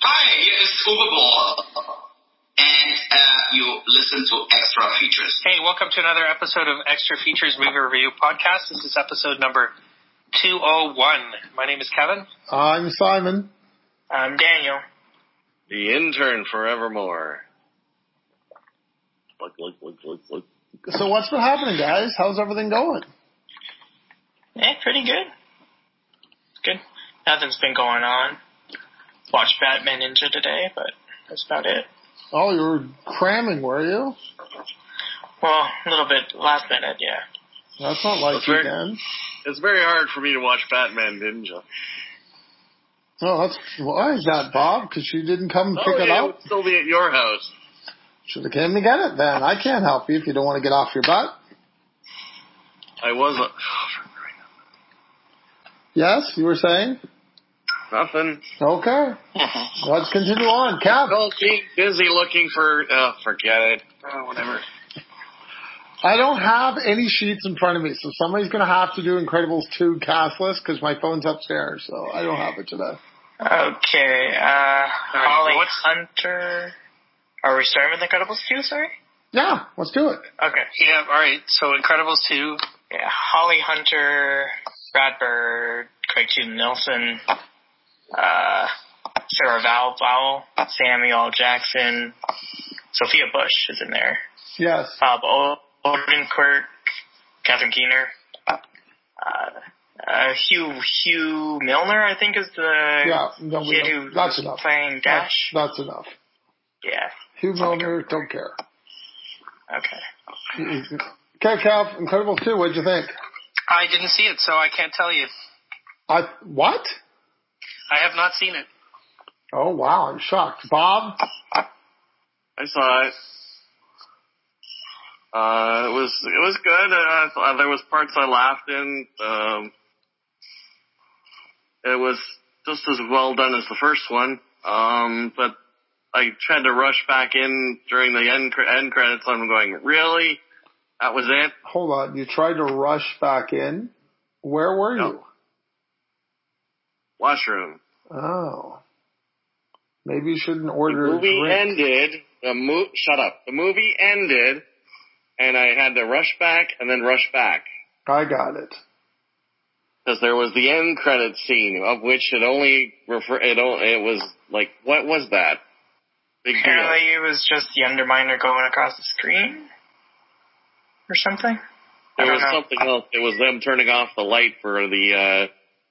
Hi, here is Uwe Boll, and you listen to Extra Features. Hey, welcome to another episode of Extra Features Movie Review Podcast. This is episode number 201. My name is Kevin. I'm Simon. I'm Daniel. The intern forevermore. Look. So what's been happening, guys? How's everything going? Yeah, pretty good. Good. Nothing's been going on. Watched Batman Ninja today, but that's about it. Oh, you were cramming, were you? Well, a little bit last minute, yeah. That's not like you, Dan. It's very hard for me to watch Batman Ninja. Oh, why is that, Bob? Because you didn't come pick it up? It would still be at your house. Should have came to get it then. I can't help you if you don't want to get off your butt. I wasn't. Yes, you were saying? Nothing. Okay. Let's continue on. Cap. Don't be busy looking for... forget it. Whatever. I don't have any sheets in front of me, so somebody's going to have to do Incredibles 2 cast list because my phone's upstairs, so I don't have it today. Okay. Holly Hunter... Are we starting with Incredibles 2, sorry? Yeah, let's do it. Okay. Yeah, alright. So Incredibles 2. Yeah, Holly Hunter, Brad Bird, Craig T. Nelson, Sarah Vowell, Samuel Jackson, Sophia Bush is in there. Yes. Bob Odenkirk, Catherine Keener. Hugh Milner, I think, is the kid who's playing Dash. That's enough. Yeah. Hugh Milner, don't care. Okay. Okay, Cal, Incredibles 2, what'd you think? I didn't see it, so I can't tell you. What? I have not seen it. Oh, wow, I'm shocked. Bob? I saw it. It was good. There was parts I laughed in. It was just as well done as the first one. But I tried to rush back in during the end credits. I'm going, really? That was it? Hold on. You tried to rush back in? Where were you? Washroom. Oh. Maybe you shouldn't order a drink. Shut up. The movie ended, and I had to rush back and then rush back. I got it. Because there was the end credit scene, of which it was like, what was that? Big Apparently deal. it was just the Underminer going across the screen? Or something? There was something else. It was them turning off the light for the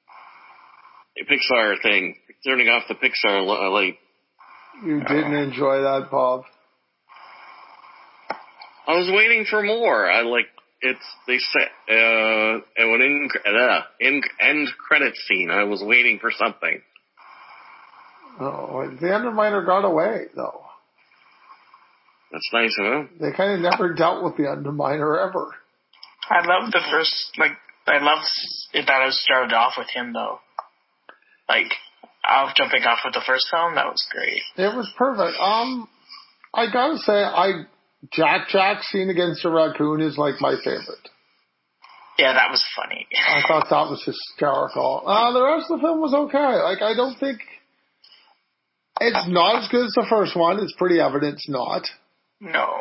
Pixar thing. Turning off the Pixar light. You didn't enjoy that, Bob? I was waiting for more. They said, end credit scene. I was waiting for something. Oh, the Underminer got away, though. That's nice, huh? They kind of never dealt with the Underminer ever. I love the first, I love that it started off with him, though. Jumping off with the first film, that was great. It was perfect. I gotta say, Jack's scene against the raccoon is like my favorite. Yeah, that was funny. I thought that was hysterical. The rest of the film was okay. I don't think it's not as good as the first one. It's pretty evident it's not. No.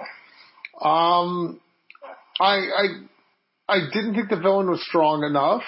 I didn't think the villain was strong enough.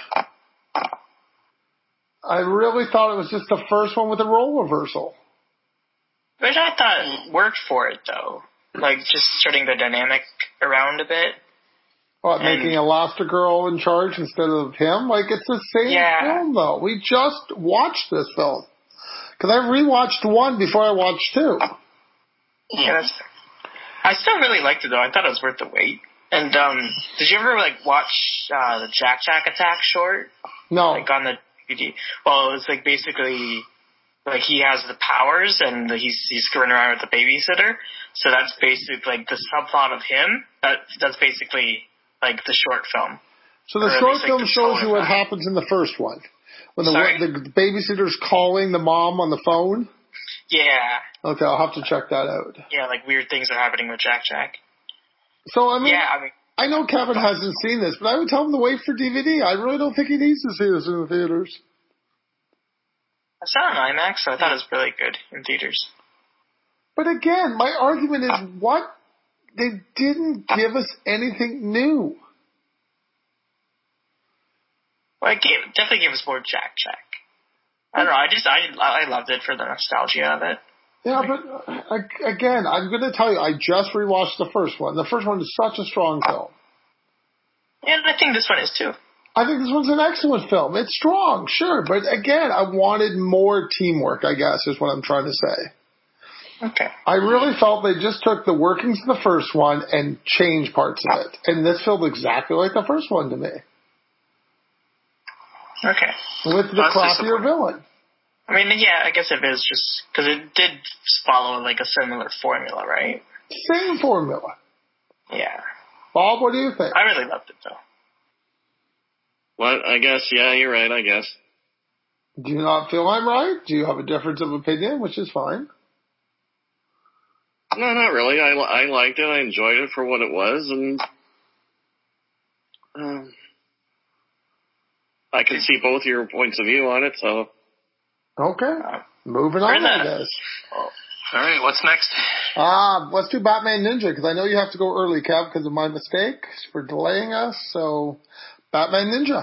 I really thought it was just the first one with a role reversal. Which I thought worked for it, though. Just turning the dynamic around a bit. What, making Elastigirl in charge instead of him? It's the same film, though. We just watched this film. Because I rewatched 1 before I watched 2. Yeah, that's fair. I still really liked it, though. I thought it was worth the wait. And, did you ever, watch the Jack Attack short? No. On the DVD? Well, it was, basically, he has the powers, and he's screwing around with the babysitter. So that's basically, the subplot of him. That's basically, the short film. So the short film shows you what happens in the first one. When the babysitter's calling the mom on the phone? Yeah. Okay, I'll have to check that out. Yeah, weird things are happening with Jack. So, I know Kevin hasn't seen this, but I would tell him to wait for DVD. I really don't think he needs to see this in the theaters. I saw it on IMAX, so I thought it was really good in theaters. But again, my argument is what? They didn't give us anything new. Well, definitely gave us more Jack. I don't know. I loved it for the nostalgia of it. Yeah, but again, I'm going to tell you, I just rewatched the first one. The first one is such a strong film. Yeah, and I think this one is too. I think this one's an excellent film. It's strong, sure, but again, I wanted more teamwork, I guess, is what I'm trying to say. Okay. I really felt they just took the workings of the first one and changed parts of it. And this felt exactly like the first one to me. Okay. With the crappier villain. I mean, yeah, I guess it is just because it did follow like a similar formula, right? Same formula. Yeah. Bob, what do you think? I really loved it, though. Well, I guess, yeah, you're right, I guess. Do you not feel I'm right? Do you have a difference of opinion, which is fine? No, not really. I liked it. I enjoyed it for what it was, and I can see both your points of view on it, so. Okay. Moving on, I guess. All right, what's next? Let's do Batman Ninja, because I know you have to go early, Kev, because of my mistake for delaying us, so Batman Ninja.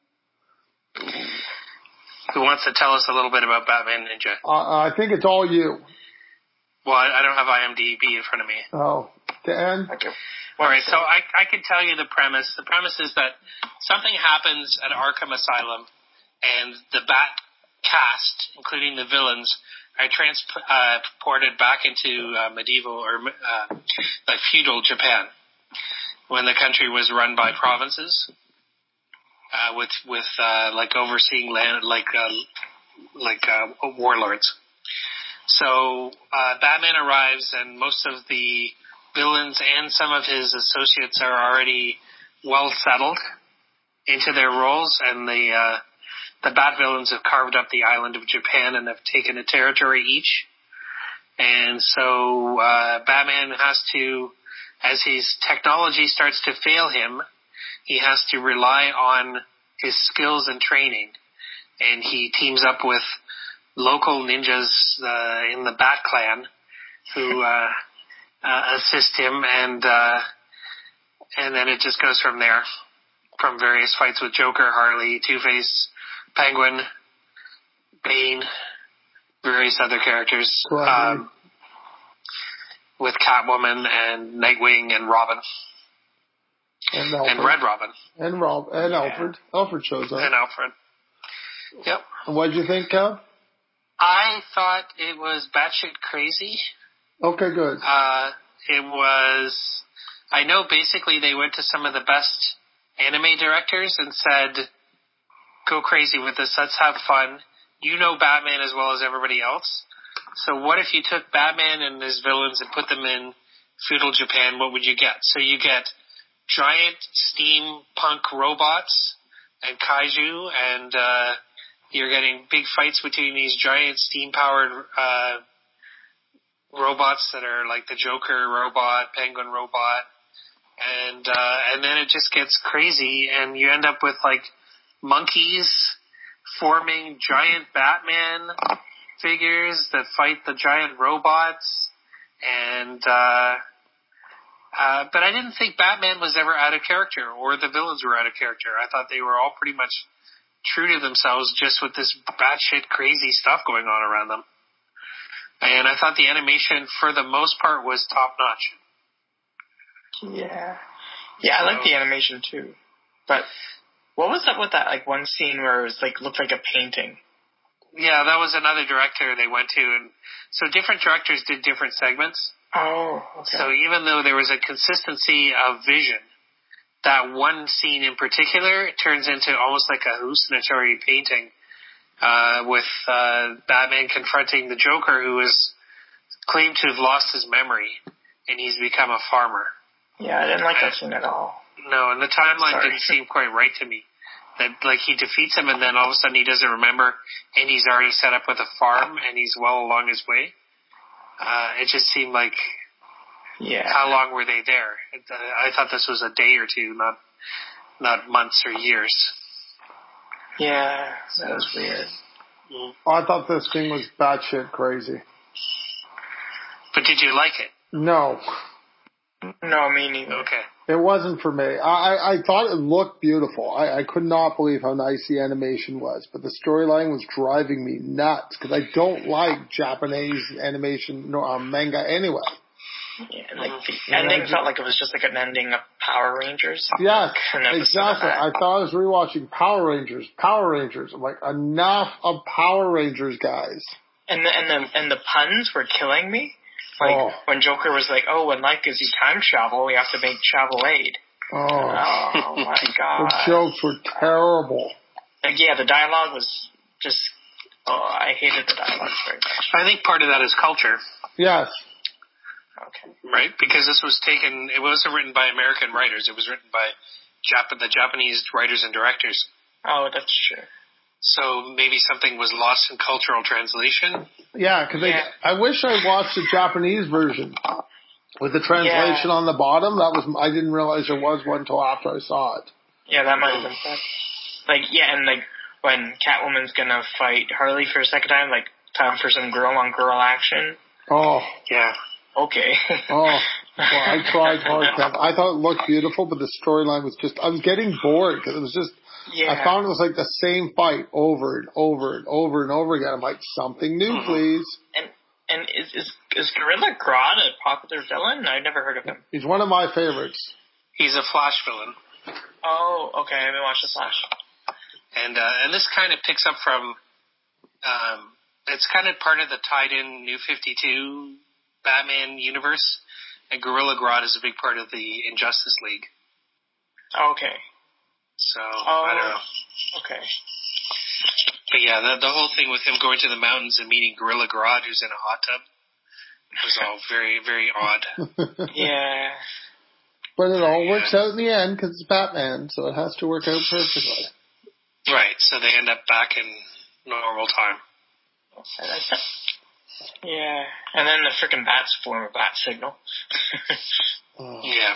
Who wants to tell us a little bit about Batman Ninja? I think it's all you. Well, I don't have IMDb in front of me. Oh, Dan? Okay. All right, so I can tell you the premise. The premise is that something happens at Arkham Asylum, and the Bat cast, including the villains, are transported back into medieval or like feudal Japan, when the country was run by provinces, with like overseeing land, like warlords. So Batman arrives, and most of the villains and some of his associates are already well settled into their roles, and the Bat villains have carved up the island of Japan and have taken a territory each. And so Batman has to, as his technology starts to fail him, he has to rely on his skills and training. And he teams up with local ninjas in the Bat Clan who assist him, and then it just goes from there, from various fights with Joker, Harley, Two-Face, Penguin, Bane, various other characters, with Catwoman and Nightwing and Robin. And Red Robin. And Alfred. Alfred shows up. And Alfred. Yep. And what did you think, Kev? I thought it was batshit crazy. Okay, good. It was, I know basically they went to some of the best anime directors and said, go crazy with this, let's have fun. You know Batman as well as everybody else. So what if you took Batman and his villains and put them in feudal Japan, what would you get? So you get giant steampunk robots and kaiju, and you're getting big fights between these giant steam-powered robots that are like the Joker robot, Penguin robot, and then it just gets crazy, and you end up with like monkeys forming giant Batman figures that fight the giant robots, and but I didn't think Batman was ever out of character, or the villains were out of character. I thought they were all pretty much true to themselves, just with this batshit crazy stuff going on around them. And I thought the animation, for the most part, was top notch. Yeah. Yeah, I like the animation too. But what was up with that, like, one scene where it was like, looked like a painting? Yeah, that was another director they went to, and so different directors did different segments. Oh, okay. So even though there was a consistency of vision, that one scene in particular turns into almost like a hallucinatory painting, with Batman confronting the Joker, who is claimed to have lost his memory, and he's become a farmer. Yeah, I didn't like that scene at all. No, and the timeline didn't seem quite right to me. That, like, he defeats him, and then all of a sudden he doesn't remember, and he's already set up with a farm, and he's well along his way. It just seemed like, how long were they there? I thought this was a day or two, not months or years. Yeah, that was weird. I thought this thing was batshit crazy. But did you like it? No. No, me neither. Okay. It wasn't for me. I thought it looked beautiful. I could not believe how nice the animation was, but the storyline was driving me nuts because I don't like Japanese animation nor manga anyway. Yeah, the ending felt like it was just like an ending of Power Rangers. Yes, exactly. I thought I was rewatching Power Rangers. I'm like, enough of Power Rangers, guys. And the puns were killing me. Like when Joker was like, "Oh, when life gives you time travel, we have to make travel aid." Oh my god! The jokes were terrible. Like, yeah, the dialogue was just. Oh, I hated the dialogue very much. I think part of that is culture. Yes. Okay. Right, because this was taken. It wasn't written by American writers. It was written by the Japanese writers and directors. Oh, that's true. So maybe something was lost in cultural translation. Yeah, because I wish I watched the Japanese version with the translation on the bottom. I didn't realize there was one until after I saw it. Yeah, that might have been fun. Like, yeah, and like when Catwoman's gonna fight Harley for a second time, like time for some girl-on-girl action. Oh, yeah. Okay. Well, I tried hard. I thought it looked beautiful, but the storyline was just. I was getting bored because it was just. Yeah. I found it was like the same fight over and over and over and over again. I'm like, something new, please. And is Gorilla Grodd a popular villain? I've never heard of him. He's one of my favorites. He's a Flash villain. Oh, okay. I haven't watched the Flash. And this kind of picks up from. It's kind of part of the tied-in New 52 Batman universe, and Gorilla Grodd is a big part of the Injustice League. Okay. So, I don't know. Okay. But yeah, the whole thing with him going to the mountains and meeting Gorilla Grodd, who's in a hot tub, was all very, very odd. Yeah. But it all works out in the end because it's Batman, so it has to work out perfectly. Right, so they end up back in normal time. Yeah, and then the frickin' bats form a bat signal. Yeah.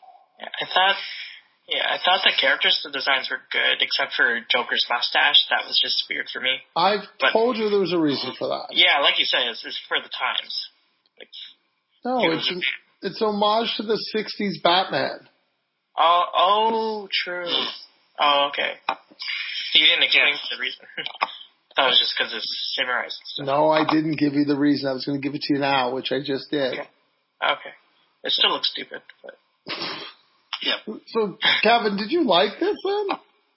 I thought the characters' designs were good, except for Joker's mustache. That was just weird for me. I've told you there was a reason for that. Yeah, like you said, it's for the times. Like, no, it's homage to the 60s Batman. Oh, true. Oh, okay. You didn't explain the reason. That was just because it's summarized stuff. No, I didn't give you the reason. I was going to give it to you now, which I just did. Okay. It still looks stupid, but... Yeah. So, Kevin, did you like this then?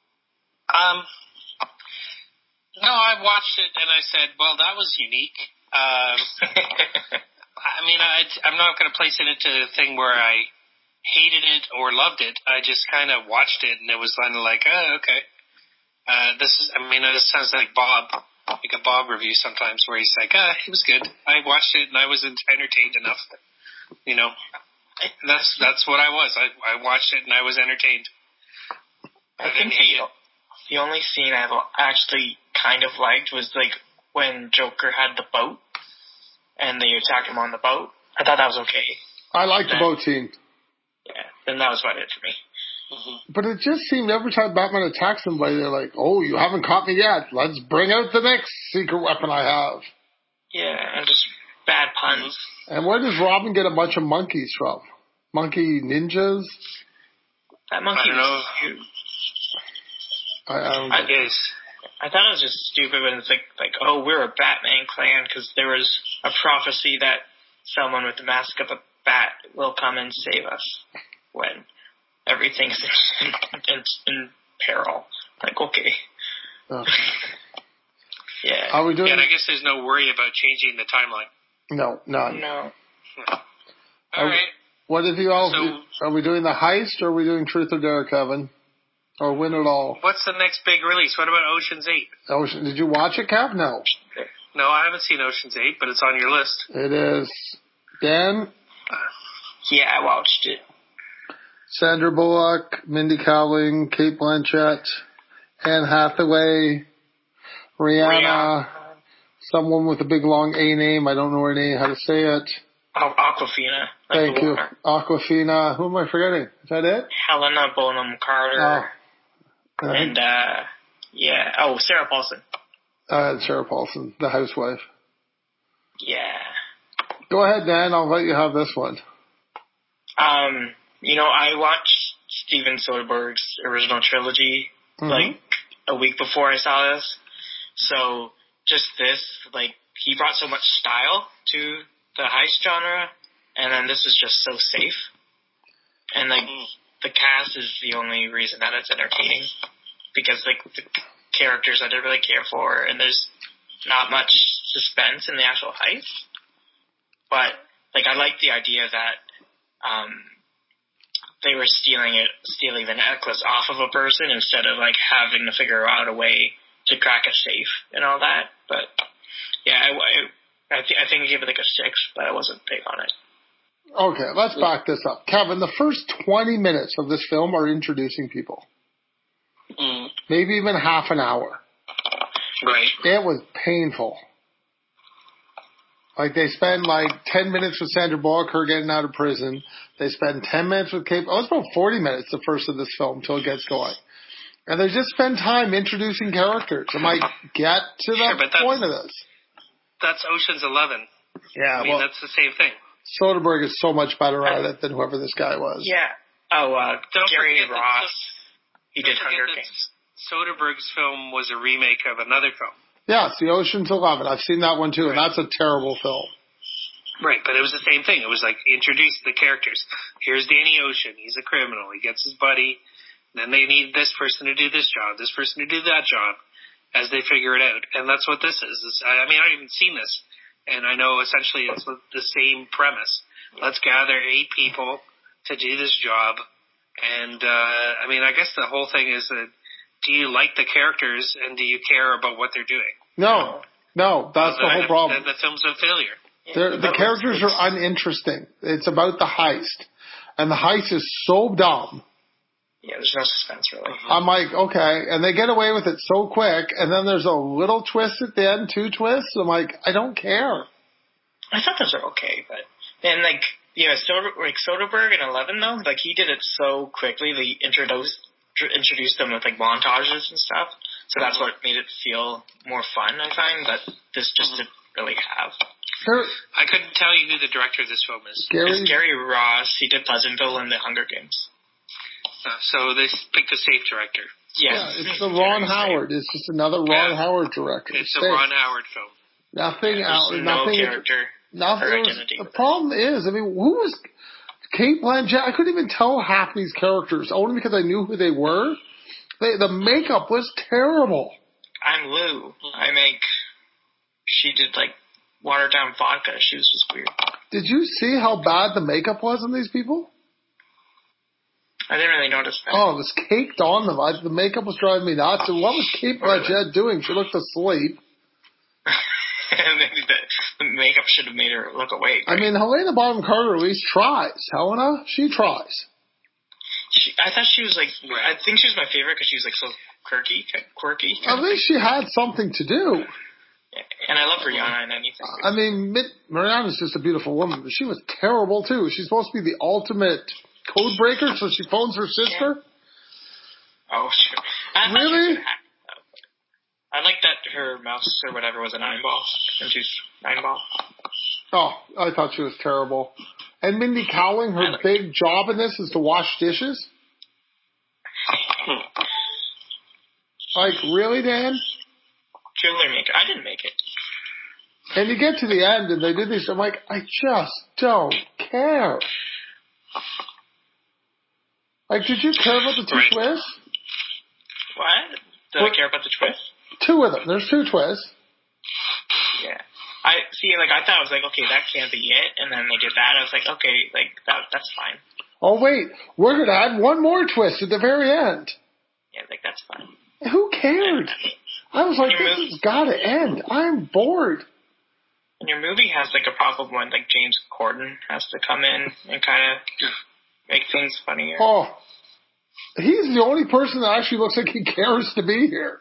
No, I watched it and I said, well, that was unique. I mean, I'm not going to place it into a thing where I hated it or loved it. I just kind of watched it and it was kind of like, oh, okay. This sounds like Bob, like a Bob review sometimes where he's like, it was good. I watched it and I was entertained enough, you know. That's what I was. I watched it and I was entertained. I didn't hate it. The only scene I actually kind of liked was like when Joker had the boat and they attacked him on the boat. I thought that was okay. I liked the boat scene. Yeah, then that was about it for me. Mm-hmm. But it just seemed every time Batman attacks somebody, they're like, oh, you haven't caught me yet. Let's bring out the next secret weapon I have. Yeah, and just bad puns. And where does Robin get a bunch of monkeys from? Monkey ninjas? That monkey was huge. I thought it was just stupid when it's like, oh, we're a Batman clan because there was a prophecy that someone with the mask of a bat will come and save us when everything's in peril. Like, okay. Yeah. Are we doing? And I guess there's no worry about changing the timeline. No, none. No. All right. What have you all? Are we doing the heist or are we doing Truth or Dare, Kevin? Or Win It All? What's the next big release? What about Ocean's 8? Did you watch it, Kev? No. No, I haven't seen Ocean's 8, but it's on your list. It is. Dan? Yeah, I watched it. Sandra Bullock, Mindy Kaling, Cate Blanchett, Anne Hathaway, Rihanna, someone with a big long A name. I don't know her name, how to say it. Awkwafina. Thank you. Awkwafina. Who am I forgetting? Is that it? Helena Bonham Carter. And, Sarah Paulson. Sarah Paulson, the housewife. Yeah. Go ahead, Dan. I'll let you have this one. I watched Steven Soderbergh's original trilogy like a week before I saw this. So just this, like, he brought so much style to the heist genre, and then this is just so safe. And like the cast is the only reason that it's entertaining, because like the characters I didn't really care for, and there's not much suspense in the actual heist. But like I like the idea that they were stealing the necklace off of a person instead of like having to figure out a way to crack a safe and all that. But yeah, I think I gave it like a 6, but I wasn't big on it. Okay, let's back this up. Kevin, the first 20 minutes of this film are introducing people. Maybe even half an hour. Right. It was painful. Like, they spend like 10 minutes with Sandra Bullock, her getting out of prison. They spend 10 minutes with Kate. Oh, it's about 40 minutes, the first of this film, until it gets going. And they just spend time introducing characters. I'm like, get to the point of this. That's Ocean's 11. Yeah, I mean, that's the same thing. Soderbergh is so much better at it than whoever this guy was. Yeah. Gary Ross. He did Hunger Games. Soderbergh's film was a remake of another film. Yeah, it's the Ocean's 11. I've seen that one too, and that's a terrible film. Right, but it was the same thing. It was like, introduce the characters. Here's Danny Ocean. He's a criminal. He gets his buddy. Then they need this person to do this job, this person to do that job, as they figure it out. And that's what this is. I mean, I haven't even seen this. And I know essentially it's the same premise. Let's gather 8 people to do this job. And, I mean, I guess the whole thing is that, do you like the characters and do you care about what they're doing? No, that's the whole problem. The film's a failure. The characters are uninteresting. It's about the heist. And the heist is so dumb. Yeah, there's no suspense, really. I'm like, okay. And they get away with it so quick. And then there's a little twist at the end, 2 twists. I'm like, I don't care. I thought those were okay, but then Soderbergh in 11 though, like he did it so quickly. They introduced them with like montages and stuff. So that's what made it feel more fun, I find. But this just didn't really have. I couldn't tell you who the director of this film is. It's Gary Ross. He did Pleasantville and The Hunger Games. So they picked a safe director. Yeah, it's the Ron Howard. It's just another Ron Howard director. It's a Ron Howard film. Nothing else. No character. Nothing. The problem is, I mean, who was Kate Blanchett? I couldn't even tell half these characters, only because I knew who they were. The makeup was terrible. I'm Lou. She did like watered down vodka. She was just weird. Did you see how bad the makeup was on these people? I didn't really notice that. Oh, it was caked on them. The makeup was driving me nuts. And what was Kate Blanchett doing? She looked asleep. Maybe the makeup should have made her look awake. Right? I mean, Helena Bonham Carter at least tries. Helena, she tries. I thought she was like, I think she was my favorite because she was like so quirky. At least she had something to do. Yeah. And I love Rihanna in anything. I mean, Rihanna's just a beautiful woman, but she was terrible too. She's supposed to be the ultimate code breaker, so she phones her sister. Yeah. Oh, sure. Really? I like that her mouse or whatever was a 9-ball, and she's 9-ball. Oh, I thought she was terrible. And Mindy Kaling, her big job in this is to wash dishes? Like, really, Dan? Jewelry maker. I didn't make it. And you get to the end and they do this, I'm like, I just don't care. Like, did you care about the 2 twists? What? Did I care about the twists? 2 of them. There's 2 twists. Yeah. I thought I was like, okay, that can't be it. And then they did that. I was like, okay, like that's fine. Oh wait, we're gonna add one more twist at the very end. Yeah, like that's fine. Who cared? I was like, this has got to end. I'm bored. And your movie has like a problem when like James Corden has to come in and kind of make things funnier. Oh, he's the only person that actually looks like he cares to be here.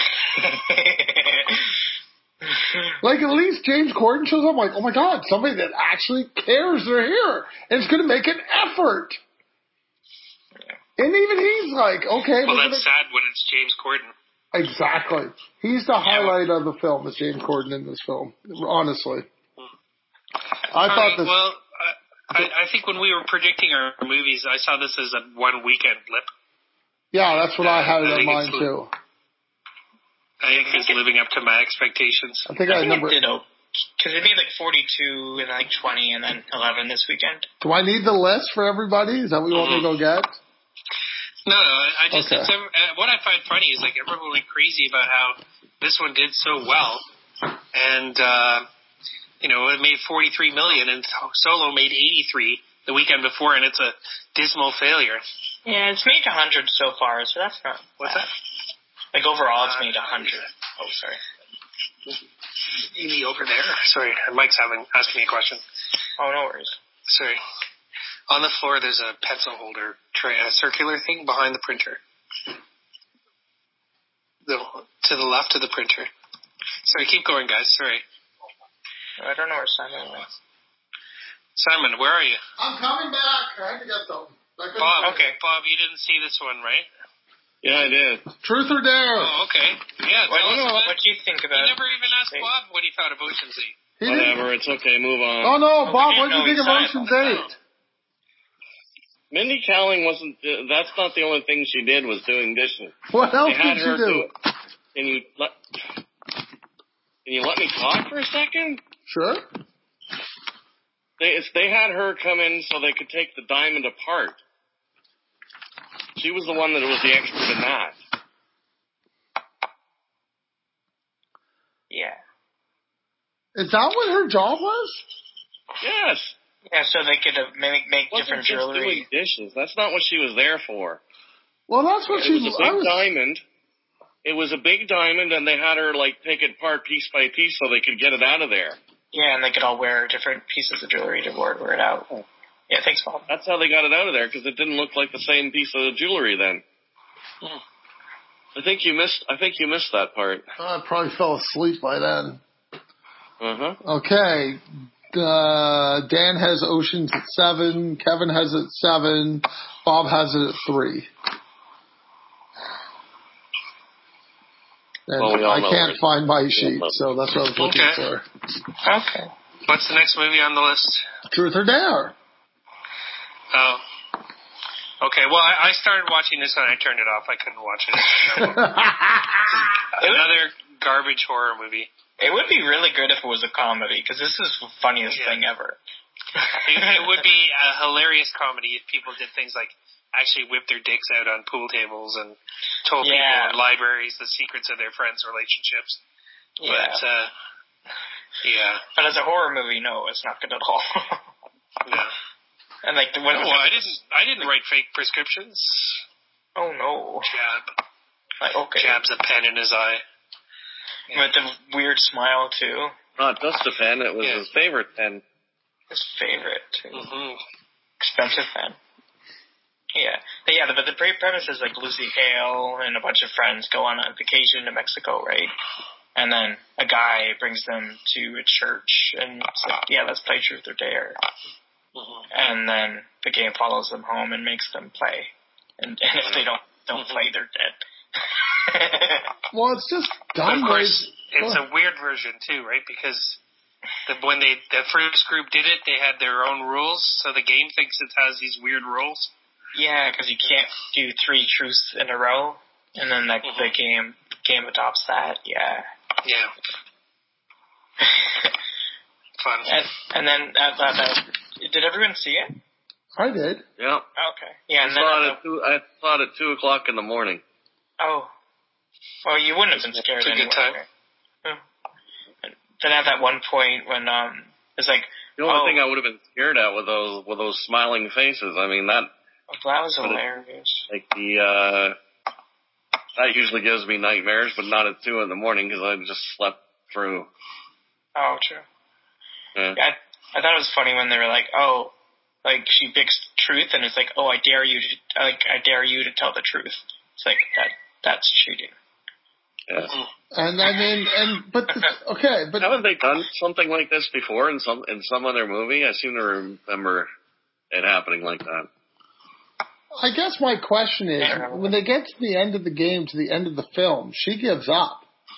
Like, at least James Corden shows up. I'm like, oh my God, somebody that actually cares they're here. And it's going to make an effort. Yeah. And even he's like, okay. Well, that's sad when it's James Corden. Exactly. He's the highlight of the film, is James Corden in this film, honestly. I thought this... Well, I think when we were predicting our movies, I saw this as a one weekend blip. Yeah, that's what I had in mind, too. I think it's living up to my expectations. I think it did, because it made like 42 and like 20 and then 11 this weekend. Do I need the list for everybody? Is that what you want me to go get? No, I just what I find funny is like everyone went crazy about how this one did so well, and it made $43 million, and Solo made $83 the weekend before, and it's a dismal failure. Yeah, it's made 100 so far, so that's not. What's that? Like overall, it's made 100. Oh, sorry. Amy over there. Sorry, Mike's asking me a question. Oh, no worries. Sorry. On the floor, there's a pencil holder tray, a circular thing behind the printer. To the left of the printer. Sorry, keep going, guys. Sorry. I don't know where Simon is. Simon, where are you? I'm coming back. I had to get something. Bob, you didn't see this one, right? Yeah, I did. Truth or Dare? Oh, okay. Yeah, what do you think about it? You never even asked Bob what he thought of Ocean's 8. Whatever, it's okay, move on. Oh, no, Bob, what do you think of Ocean's 8? Mindy Kaling that's not the only thing she did was doing dishes. What else did she do? Can you let me talk for a second? Sure. They had her come in so they could take the diamond apart. She was the one that was the expert in that. Yeah. Is that what her job was? Yes. Yeah, so they could make different jewelry. Doing dishes. That's not what she was there for. Well, that's what It was a big diamond. It was a big diamond, and they had her take it apart piece by piece so they could get it out of there. Yeah, and they could all wear different pieces of jewelry to wear it out. Oh. Yeah, thanks, Bob. That's how they got it out of there, because it didn't look like the same piece of jewelry then. I think you missed that part. I probably fell asleep by then. Uh-huh. Okay. Dan has Oceans at 7. Kevin has it at 7. Bob has it at 3. And I can't find my sheet, so that's what I was looking for. Okay. What's the next movie on the list? Truth or Dare. Oh. Okay, well, I started watching this and I turned it off. I couldn't watch it. Another garbage horror movie. It would be really good if it was a comedy, because this is the funniest thing ever. It would be a hilarious comedy if people did things like actually whip their dicks out on pool tables and told people in libraries the secrets of their friends' relationships. Yeah. But, But as a horror movie, no, it's not good at all. No. And I didn't write fake prescriptions. Oh no. Jabs a pen in his eye. Yeah. With the weird smile too. Not just a pen, it was his favorite pen. His favorite too. Mm-hmm. Expensive pen. Yeah. But the premise is like Lucy Hale and a bunch of friends go on a vacation to Mexico, right? And then a guy brings them to a church and it's like, let's play Truth or Dare. Mm-hmm. And then the game follows them home and makes them play. And if they don't play, they're dead. Well, it's just dumb. Of course, it's a weird version too, right? Because when the first group did it, they had their own rules, so the game thinks it has these weird rules. Yeah, because you can't do 3 truths in a row, and then the game adopts that. Yeah. Yeah. Fun. And then did everyone see it? I did. Yeah. Okay. Yeah. And I saw it at 2:00 in the morning. Oh. Well, you wouldn't have been scared. It's a good time. Then at that one point when it's like the only thing I would have been scared at with those smiling faces. I mean that. That was hilarious. That usually gives me nightmares, but not at 2 in the morning because I just slept through. Oh, true. Yeah. I thought it was funny when they were like, she picks truth, and it's like, I dare you to tell the truth. It's like that's cheating. Yeah. But haven't they done something like this before in some other movie? I seem to remember it happening like that. I guess my question is, when they get to the end of the game, to the end of the film, she gives up.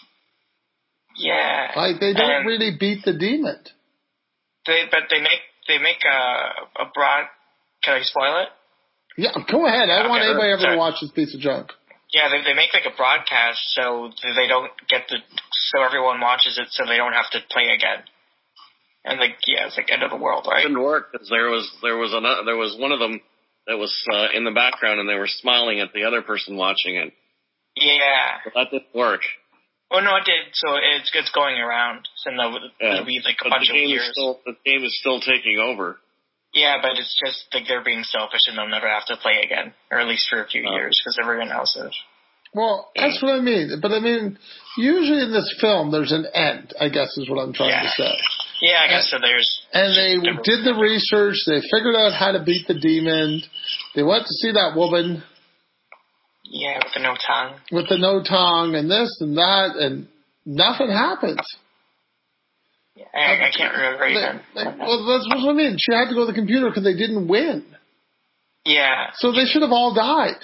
Yeah. Like, they don't really beat the demon. They make a broad. Can I spoil it? Yeah, go ahead. I don't want anybody ever to watch this piece of junk. Yeah, they make like a broadcast so they don't get so everyone watches it so they don't have to play again. And like, yeah, it's like end of the world, right? It didn't work because there was one of them that was in the background and they were smiling at the other person watching it. Yeah. But that didn't work. Oh no, it did. So it's going around. So it'll be like a bunch of years. The game is still taking over. Yeah, but it's just like they're being selfish and they'll never have to play again, or at least for a few years, because everyone else is. Well, that's what I mean. But I mean, usually in this film, there's an end, I guess is what I'm trying to say. Yeah, I guess so. And they did the research. They figured out how to beat the demon. They went to see that woman. Yeah, with the no tongue. With the no tongue and this and that, and nothing happens. Yeah, I can't remember even. Well, that's what I mean. She had to go to the computer because they didn't win. Yeah. So they should have all died.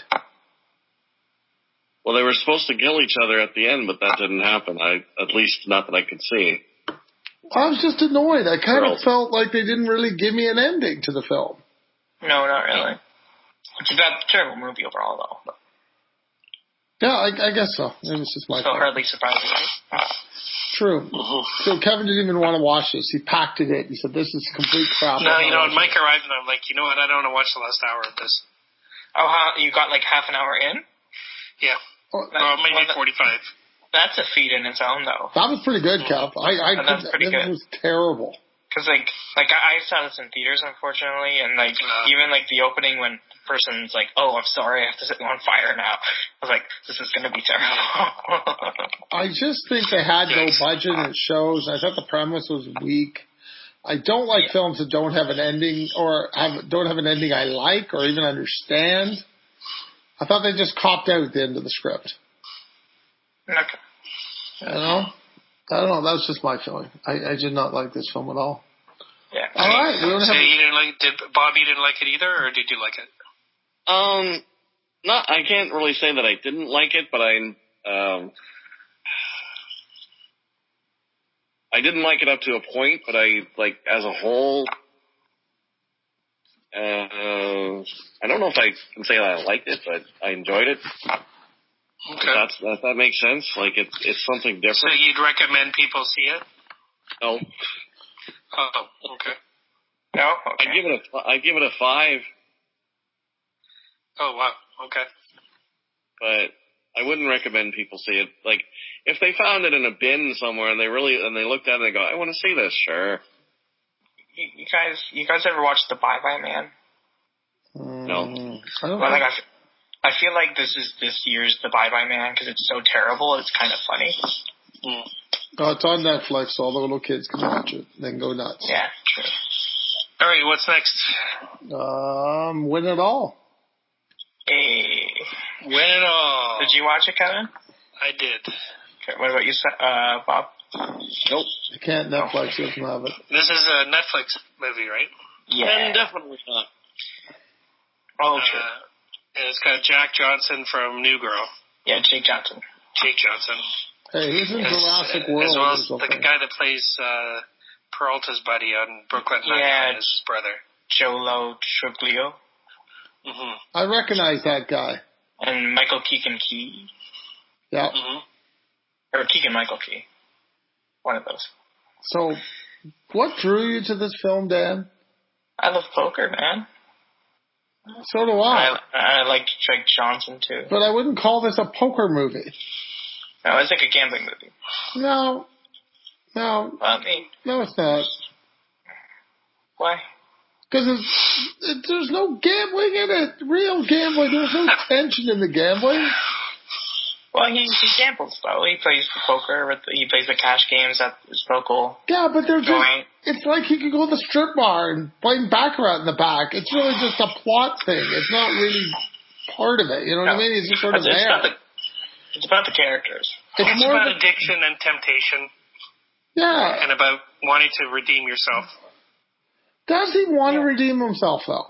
Well, they were supposed to kill each other at the end, but that didn't happen. At least not that I could see. I was just annoyed. I kind of felt like they didn't really give me an ending to the film. No, not really. It's a terrible movie overall, though. But. Yeah, I guess so. Maybe it's just my fault. So hardly surprising, right? True. So Kevin didn't even want to watch this. He packed it in. He said, "This is complete crap." No, when Mike arrived, and I'm like, you know what? I don't want to watch the last hour of this. Oh, you got like half an hour in? Yeah. Maybe 45. That's a feat in its own, though. That was pretty good, Kev. That's pretty good. It was terrible. Because like I saw this in theaters, unfortunately, and like even like the opening when the person's like, "Oh, I'm sorry, I have to set you on fire now." I was like, "This is going to be terrible." I just think they had no budget and it shows. I thought the premise was weak. I don't like films that don't have an ending or don't have an ending I like or even understand. I thought they just copped out at the end of the script. Okay. You know? I don't know. That was just my feeling. I did not like this film at all. Yeah. All right. So you didn't like? Bob, you didn't like it either, or did you like it? I can't really say that I didn't like it, but I didn't like it up to a point. But I like as a whole. I don't know if I can say that I liked it, but I enjoyed it. Okay. If that makes sense. Like it's something different. So you'd recommend people see it? No. Oh, okay. No? Okay. I'd give it a 5. Oh, wow. Okay. But I wouldn't recommend people see it. Like, if they found it in a bin somewhere and they looked at it and they go, I want to see this, sure. You guys ever watched The Bye-Bye Man? No. I don't know. I feel like this is this year's The Bye-Bye Man because it's so terrible, it's kind of funny. Oh, it's on Netflix, so all the little kids can watch it. They can go nuts. Yeah, true. All right, what's next? Win It All. Hey. Win It All. Did you watch it, Kevin? I did. Okay, what about you, Bob? Nope. You can't. Netflix doesn't have it. This is a Netflix movie, right? Yeah. Definitely not. Oh, true. And it's got Jack Johnson from New Girl. Yeah, Jake Johnson. Hey, who's in Jurassic World? As well as the guy that plays Peralta's buddy on Brooklyn Nine-Nine is his brother. Jolo Truglio. Mm-hmm. I recognize that guy. And Michael Keegan-Key. Yeah. Mm-hmm. Or Keegan-Michael Key. One of those. So, what drew you to this film, Dan? I love poker, man. So do I. I like Jake Johnson, too. But I wouldn't call this a poker movie. No, it's like a gambling movie. No. No, it's not. Why? Because there's no gambling in it. Real gambling. There's no tension in the gambling. Well, he gambles, though. He plays the poker. He plays the cash games at his local. Yeah, but it's like he could go to the strip bar and play Baccarat in the back. It's really just a plot thing. It's not really part of it. You know what I mean? He's just sort of there. It's about the characters. It's more about addiction and temptation. Yeah. And about wanting to redeem yourself. Does he want to redeem himself, though?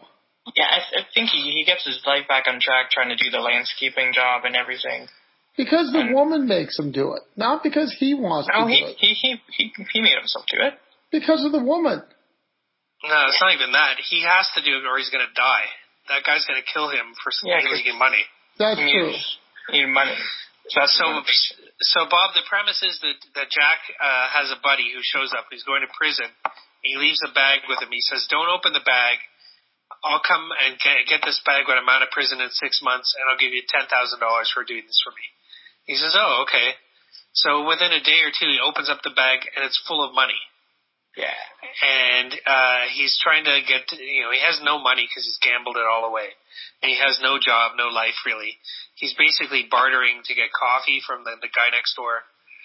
Yeah, I think he gets his life back on track trying to do the landscaping job and everything. Because the woman makes him do it, not because he wants to do it. He made himself do it. Because of the woman. No, it's not even that. He has to do it or he's going to die. That guy's going to kill him for making money. That's true. He needs money. So Bob, the premise is that Jack has a buddy who shows up. He's going to prison. He leaves a bag with him. He says, "Don't open the bag. I'll come and get this bag when I'm out of prison in 6 months, and I'll give you $10,000 for doing this for me." He says, "Oh, okay." So within a day or two, he opens up the bag, and it's full of money. Yeah. And he's trying to get, he has no money because he's gambled it all away. And he has no job, no life really. He's basically bartering to get coffee from the guy next door.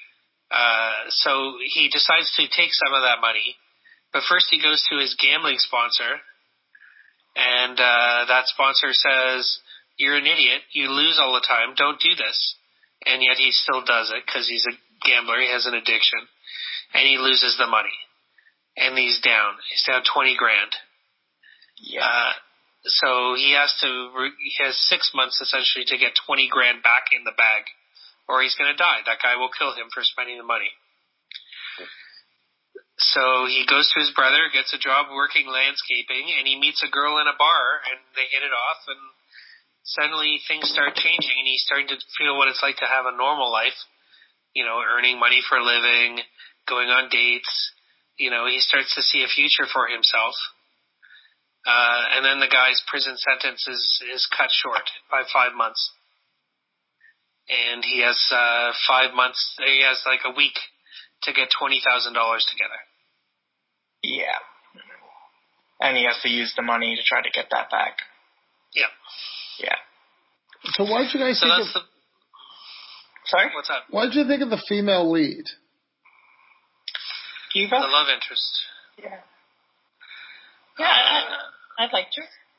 So he decides to take some of that money. But first he goes to his gambling sponsor. And that sponsor says, "You're an idiot. You lose all the time. Don't do this." And yet he still does it because he's a gambler. He has an addiction. And he loses the money. And he's down. He's down $20,000. Yeah. So he has 6 months essentially to get $20,000 back in the bag, or he's going to die. That guy will kill him for spending the money. So he goes to his brother, gets a job working landscaping, and he meets a girl in a bar, and they hit it off, and suddenly things start changing, and he's starting to feel what it's like to have a normal life, earning money for a living, going on dates. He starts to see a future for himself. And then the guy's prison sentence is cut short by 5 months. And he has 5 months, he has like a week to get $20,000 together. Yeah. And he has to use the money to try to get that back. Yeah. Yeah. So what did you guys think of... Sorry? What's up? What did you think of the female lead? Eva? The love interest. Yeah. Yeah, I liked her.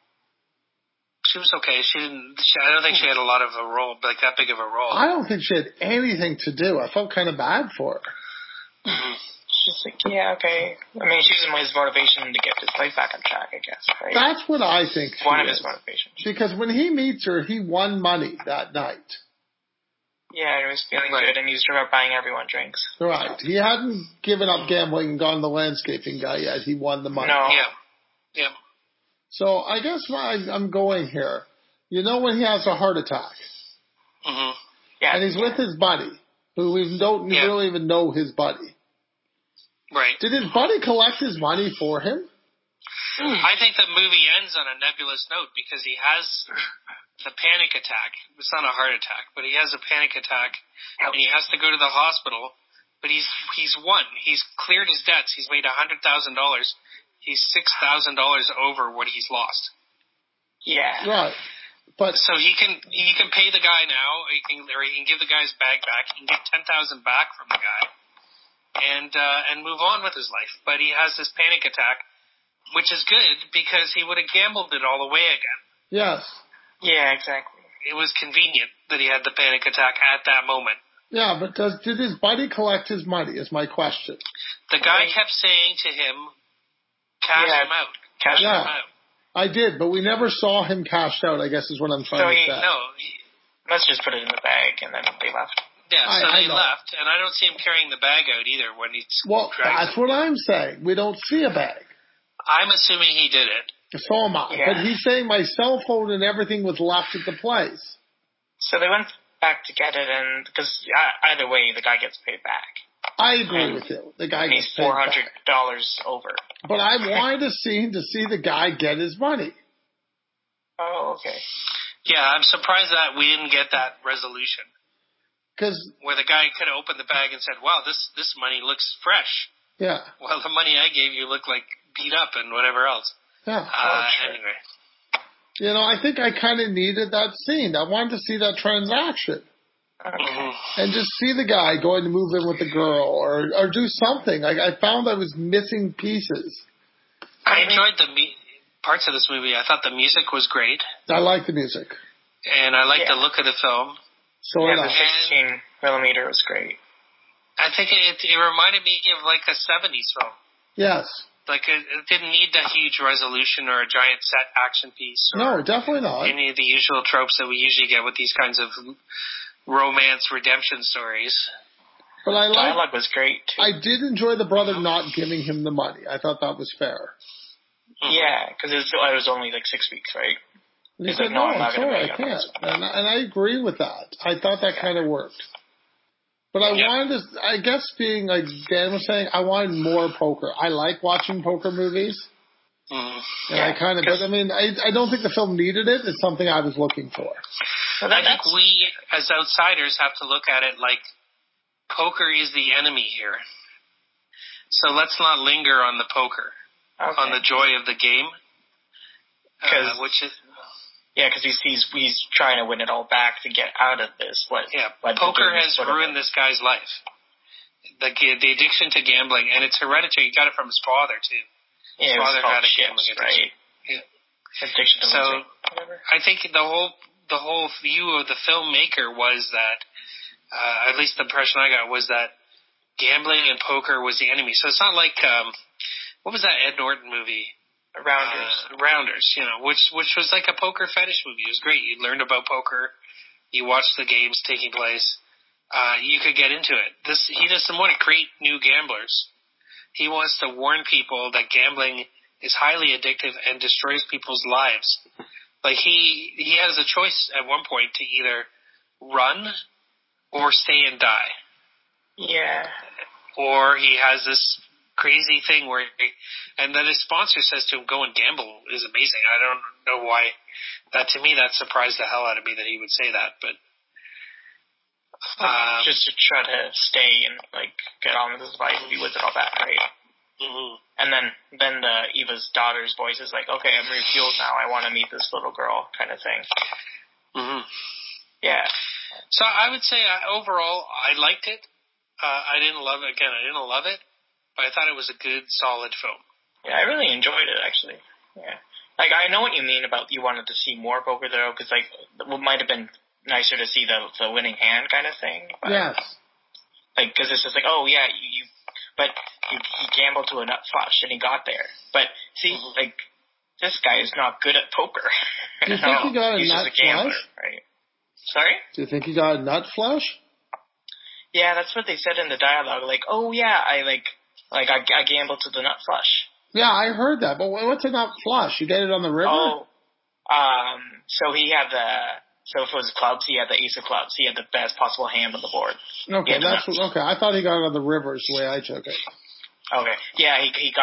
She was okay. I don't think she had a lot of a role, like that big of a role. I don't think she had anything to do. I felt kind of bad for her. Mm-hmm. She's like, yeah, okay. I mean, she was his motivation to get his life back on track, I guess, right? That's what I think. One of his motivations. Because when he meets her, he won money that night. Yeah, he was feeling good, and he was buying everyone drinks. Right. He hadn't given up gambling and gone the landscaping guy yet. He won the money. No. Yeah. So I guess where I'm going here, when he has a heart attack, Mm-hmm. Yeah, and he's with his buddy, who we don't really even know his buddy. Right. Did his buddy collect his money for him? I think the movie ends on a nebulous note because he has the panic attack. It's not a heart attack, but he has a panic attack, and he has to go to the hospital. But he's won. He's cleared his debts. He's made $100,000. He's $6,000 over what he's lost. Yeah. Right. But so he can pay the guy now. He can give the guy's bag back. He can get $10,000 back from the guy, and move on with his life. But he has this panic attack, which is good because he would have gambled it all away again. Yes. Yeah, exactly. It was convenient that he had the panic attack at that moment. Yeah, but did his buddy collect his money is my question. The guy kept saying to him, cash him out. Cash him out. I did, but we never saw him cashed out, I guess is what I'm trying to say. Let's just put it in the bag, and then they left. Yeah, so they left, and I don't see him carrying the bag out either when he's that's what I'm saying. We don't see a bag. I'm assuming he did it. So am I. Yeah. But he's saying my cell phone and everything was left at the place. So they went back to get it, and because either way, the guy gets paid back. I agree with you. The guy gets paid back. He's $400 over. But I wanted a scene to see the guy get his money. Oh, okay. Yeah, I'm surprised that we didn't get that resolution. Where the guy could have opened the bag and said, wow, this money looks fresh. Yeah. Well, the money I gave you looked like beat up and whatever else. Yeah. Anyway. I think I kind of needed that scene. I wanted to see that transaction. Okay. And just see the guy going to move in with the girl or do something. I found I was missing pieces. I enjoyed the parts of this movie. I thought the music was great. I like the music. And I like the look of the film. So the 16 millimeter was great. I think it reminded me of like a 70s film. Yes. Like, it didn't need a huge resolution or a giant set action piece. Or No, definitely not. any of the usual tropes that we usually get with these kinds of romance redemption stories. But Dialogue was great, too. I did enjoy the brother not giving him the money. I thought that was fair. Yeah, because it was only like 6 weeks, right? And he He's said, like, no, I'm no, not I'm going to sorry, pay I you. can't. And I agree with that. I thought that kind of worked. But I wanted to, I guess being like Dan was saying, I wanted more poker. I like watching poker movies. And I kind of, but I mean, I don't think the film needed it. It's something I was looking for. Well, I think we, as outsiders, have to look at it like poker is the enemy here. So let's not linger on the poker, on the joy of the game. Which is... Yeah, because he's trying to win it all back to get out of this. Poker has ruined this guy's life. The addiction to gambling, and it's hereditary. He got it from his father, too. His father had a gambling addiction. Right? Yeah. Addiction to losing. I think the whole view of the filmmaker was that, at least the impression I got, was that gambling and poker was the enemy. So it's not like, what was that Ed Norton movie? Rounders, which was like a poker fetish movie. It was great. You learned about poker. You watched the games taking place. You could get into it. He doesn't want to create new gamblers. He wants to warn people that gambling is highly addictive and destroys people's lives. Like he has a choice at one point to either run or stay and die. Yeah. Or he has this crazy thing where, and then his sponsor says to him, "Go and gamble" is amazing. I don't know why. To me, that surprised the hell out of me that he would say that. But just to try to stay and like get on with his life, he was all that, right? Mm-hmm. And then Eva's daughter's voice is like, "Okay, I'm refueled now. I want to meet this little girl," kind of thing. Mm-hmm. Yeah. So I would say overall, I liked it. I didn't love it. Again, I didn't love it. But I thought it was a good, solid film. Yeah, I really enjoyed it, actually. Yeah. Like, I know what you mean about you wanted to see more poker, though, because, like, it might have been nicer to see the winning hand kind of thing. But, yes. Like, because it's just like, oh, yeah, he gambled to a nut flush, and he got there. But, see, like, this guy is not good at poker. Do you think he got a He's nut just a gambler, flush? right? Sorry? Do you think he got a nut flush? Yeah, that's what they said in the dialogue. Like, oh, yeah, I gambled to the nut flush. Yeah, I heard that. But what's a nut flush? You get it on the river? Oh, so he had so if it was clubs, he had the ace of clubs. He had the best possible hand on the board. Okay, okay. I thought he got it on the river is the way I took it. Okay. Yeah,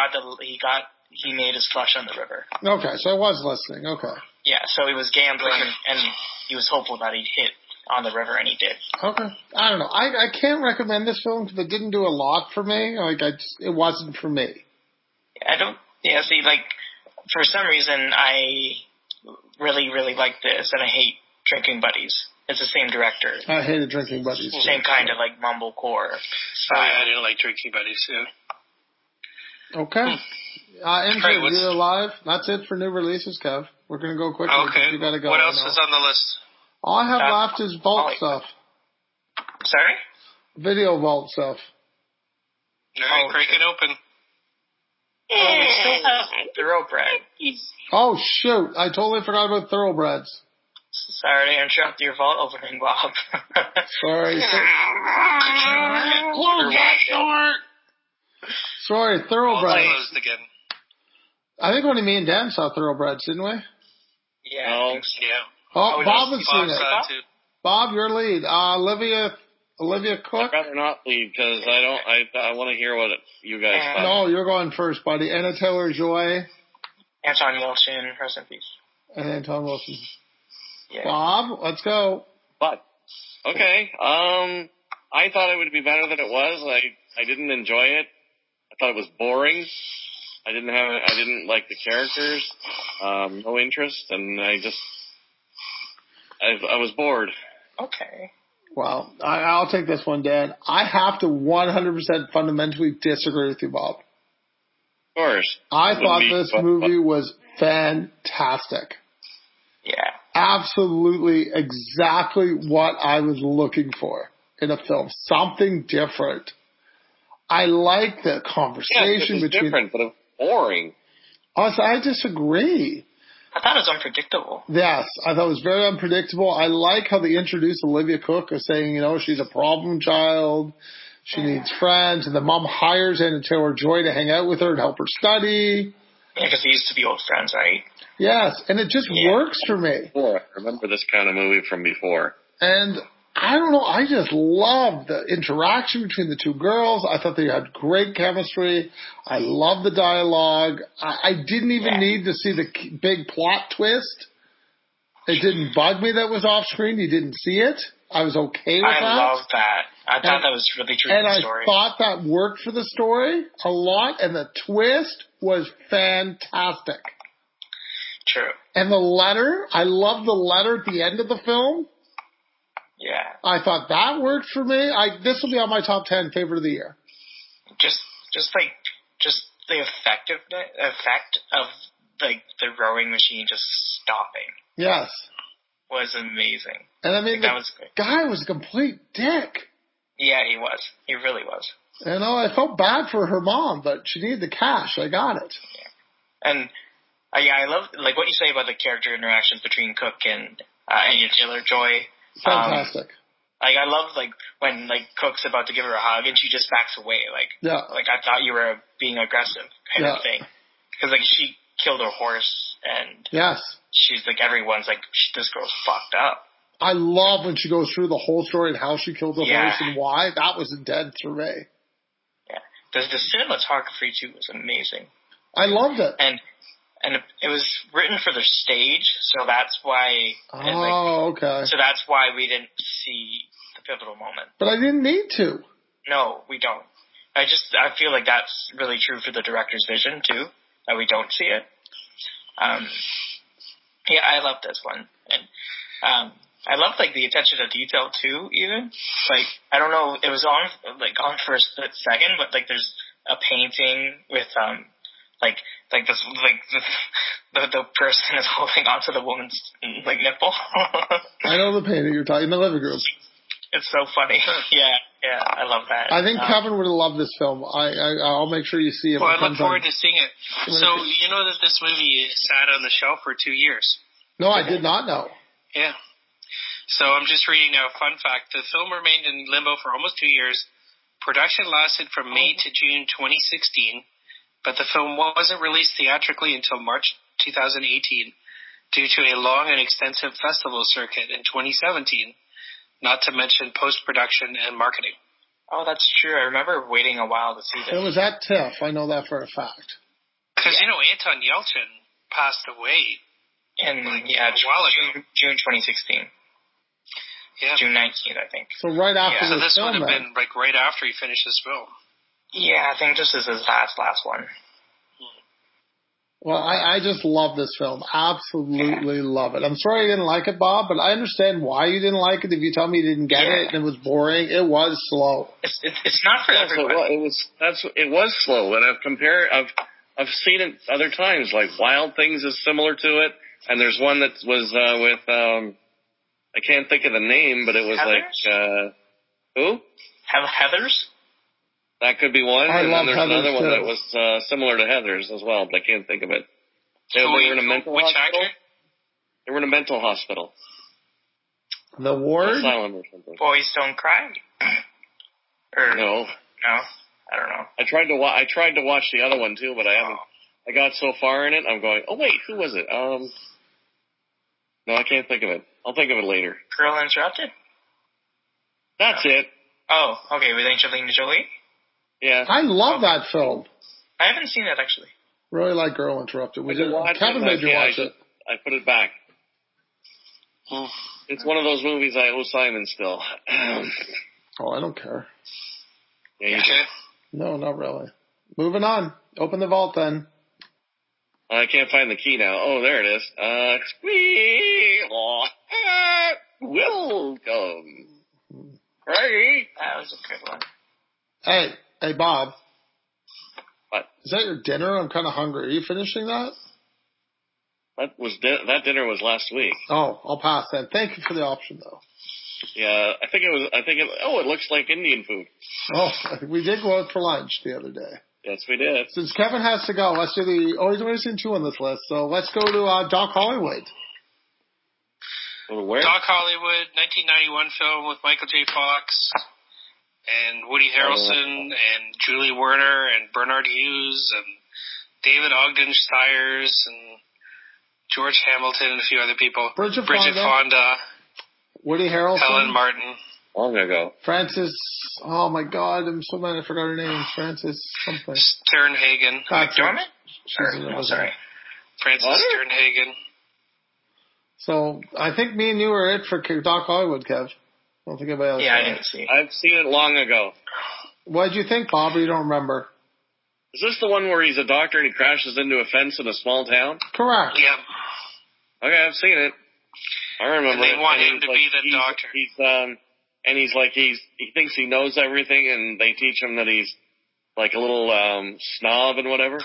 he made his flush on the river. Okay, so I was listening. Okay. Yeah, so he was gambling and he was hopeful that he'd hit on the river, and he did. Okay. I don't know. I can't recommend this film because it didn't do a lot for me. Like, it wasn't for me. See, like, for some reason, I really, really like this, and I hate Drinking Buddies. It's the same director. I hated Drinking Buddies. Same kind of, like, mumblecore. I didn't like Drinking Buddies, yeah. Okay. Intro, you're live. That's it for new releases, Kev. We're going to go quickly. Okay. You gotta go. What else is on the list? All I have left is vault stuff. Sorry? Video vault stuff. All right, crank it open. Oh, we still have Thoroughbred. Oh, shoot. I totally forgot about Thoroughbreds. Sorry to interrupt your vault opening, Bob. Sorry. Sorry, Thoroughbreds. Closed again. I think only me and Dan saw Thoroughbreds, didn't we? Yeah. I think so. Yeah. Oh, Bob has seen it. Too. Bob, your lead. Olivia Cook. I'd rather not lead because I want to hear what you guys thought. No, you're going first, buddy. Anna Taylor-Joy. Anton Yelchin, rest in peace. And Anton Wilson. Yeah. Bob, let's go. But okay. I thought it would be better than it was. I didn't enjoy it. I thought it was boring. I didn't like the characters. No interest, and I was bored. Okay. Well, I'll take this one, Dan. I have to 100% fundamentally disagree with you, Bob. Of course. I thought this movie was fantastic. Yeah. Absolutely exactly what I was looking for in a film. Something different. I like the conversation between... different, but boring. Honestly, I disagree. I thought it was unpredictable. Yes, I thought it was very unpredictable. I like how they introduced Olivia Cook as saying, she's a problem child. She needs friends. And the mom hires Anya Taylor-Joy to hang out with her and help her study. Yeah, because they used to be old friends, right? Yes, and it just works for me. I remember this kind of movie from before. And I don't know, I just love the interaction between the two girls. I thought they had great chemistry. I love the dialogue. I didn't even need to see the big plot twist. It didn't bug me that was off screen. You didn't see it. I was okay with that. I love that. I thought that was really true to the story. And I thought that worked for the story a lot, and the twist was fantastic. True. And the letter, I love the letter at the end of the film. Yeah. I thought that worked for me. This will be on my top 10 favorite of the year. Just the effect of the rowing machine just stopping. Yes. Was amazing. And I mean, the guy was a complete dick. Yeah, he was. He really was. I felt bad for her mom, but she needed the cash. I got it. Yeah. And I love what you say about the character interactions between Cook and Anya Taylor-Joy. Fantastic. I love when Cook's about to give her a hug and she just backs away. I thought you were being aggressive kind of thing. Because she killed her horse and she's everyone's this girl's fucked up. I love when she goes through the whole story and how she killed the horse and why. That was intense for me. Yeah. The cinematography too was amazing. I loved it. And it was written for the stage, so that's why. Okay. So that's why we didn't see the pivotal moment. But I didn't need to. No, we don't. I feel like that's really true for the director's vision too, that we don't see it. I love this one, and I love the attention to detail too. Even I don't know, it was on for a split second, but there's a painting with the person is holding onto the woman's nipple. I know the painting you're talking. The living room. It's so funny. Yeah, I love that. I think Kevin would have loved this film. I'll make sure you see it. Well, I look forward to seeing it. So you know that this movie sat on the shelf for 2 years. No, I did not know. Yeah. So I'm just reading now a fun fact. The film remained in limbo for almost 2 years. Production lasted from May to June 2016. But the film wasn't released theatrically until March 2018 due to a long and extensive festival circuit in 2017, not to mention post-production and marketing. Oh, that's true. I remember waiting a while to see this. It was at TIFF. I know that for a fact. Because, Anton Yelchin passed away in June 2016. Yeah. June 19th, I think. So right after So this film, would have been right after he finished this film. Yeah, I think this is his last one. Well, I just love this film. Absolutely love it. I'm sorry you didn't like it, Bob, but I understand why you didn't like it. If you tell me you didn't get it and it was boring, it was slow. It's not for everyone. It was slow, and I've seen it other times. Wild Things is similar to it, and there's one that was with I can't think of the name, but it was Heathers? Who? Heathers? That could be one. I and love then there's Heathers another one too. that was similar to Heathers as well, but I can't think of it. They were in a mental which hospital. actor? They were in a mental hospital. The Ward? Asylum or something. Boys Don't Cry? No. No? I don't know. I tried to watch the other one too, but I haven't. I got so far in it, I'm going, oh wait, who was it? No, I can't think of it. I'll think of it later. Girl Interrupted? That's it. Oh, okay, with Angelina Jolie? Yeah. I love that film. I haven't seen it, actually. Really like Girl Interrupted. Kevin made me watch it. I put it back. It's one of those movies I owe Simon still. Oh, I don't care. Yeah, you do. No, not really. Moving on. Open the vault then. I can't find the key now. Oh, there it is. Welcome. Hey. That was a good one. Hey, Bob. What? Is that your dinner? I'm kind of hungry. Are you finishing that? That dinner was last week. Oh, I'll pass then. Thank you for the option, though. Yeah, it looks like Indian food. Oh, we did go out for lunch the other day. Yes, we did. Since Kevin has to go, let's do the. Oh, he's only seen 2 on this list, so let's go to Doc Hollywood. Where? Doc Hollywood, 1991 film with Michael J. Fox and Woody Harrelson and Julie Werner and Bernard Hughes and David Ogden Stiers and George Hamilton and a few other people. Bridget Fonda. Woody Harrelson. Helen Martin. Long ago. Francis. Oh my God, I'm so mad I forgot her name. Francis something. Sternhagen. McDormand? Sorry. Francis Sternhagen. So I think me and you are it for Doc Hollywood, Kev. I don't think anybody else. Yeah, I didn't see. I've seen it long ago. What did you think, Bob? Or you don't remember? Is this the one where he's a doctor and he crashes into a fence in a small town? Correct. Yep. Okay, I've seen it. I remember. And they want him to like, be the doctor. He thinks he knows everything, and they teach him that he's like a little snob and whatever.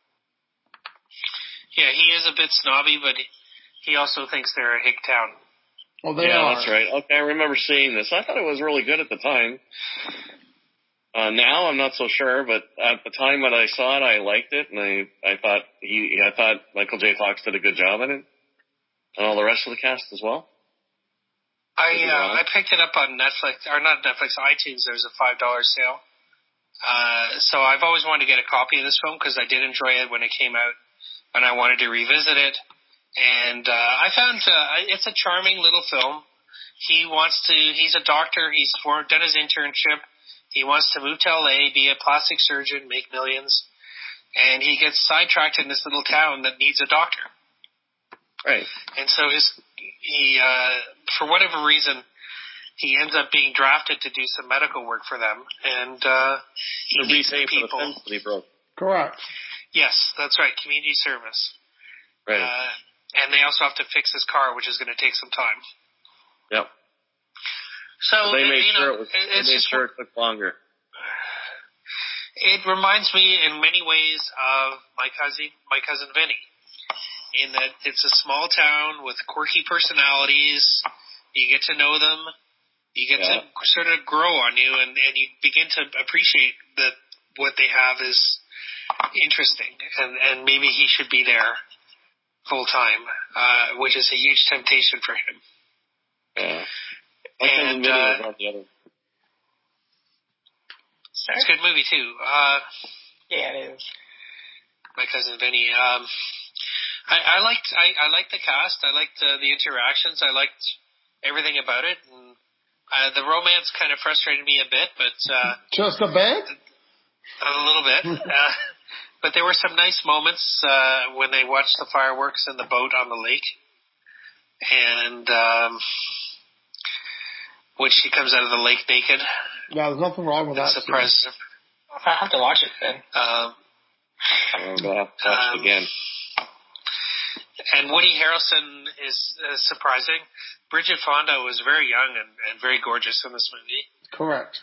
Yeah, he is a bit snobby, but he also thinks they're a hick town. Oh, they are. That's right. Okay, I remember seeing this. I thought it was really good at the time. Now I'm not so sure, but at the time when I saw it, I liked it, and I thought Michael J. Fox did a good job in it, and all the rest of the cast as well. I picked it up on Netflix, or not Netflix, iTunes. There's a $5 sale. So I've always wanted to get a copy of this film because I did enjoy it when it came out, and I wanted to revisit it. And I found it's a charming little film. He's a doctor. He's done his internship. He wants to move to LA, be a plastic surgeon, make millions. And he gets sidetracked in this little town that needs a doctor. Right. And so he for whatever reason, he ends up being drafted to do some medical work for them. And he meets the people. For the fence that he broke. Correct. Yes, that's right. Community service. Right. And they also have to fix his car, which is going to take some time. Yep. So they made sure it took longer. It reminds me in many ways of my cousin Vinny, in that it's a small town with quirky personalities. You get to know them. You get to sort of grow on you, and you begin to appreciate that what they have is interesting, and maybe he should be there full time, which is a huge temptation for him. Yeah. And it's a good movie too. Yeah, it is. My cousin Vinny. I liked the cast. I liked the interactions. I liked everything about it. And the romance kind of frustrated me a bit, but just a bit. A little bit. But there were some nice moments when they watched the fireworks in the boat on the lake, and when she comes out of the lake naked. Yeah, there's nothing wrong with that. Surprises him. I'll have to watch it then. I'll have to watch it again. And Woody Harrelson is surprising. Bridget Fonda was very young and very gorgeous in this movie. Correct.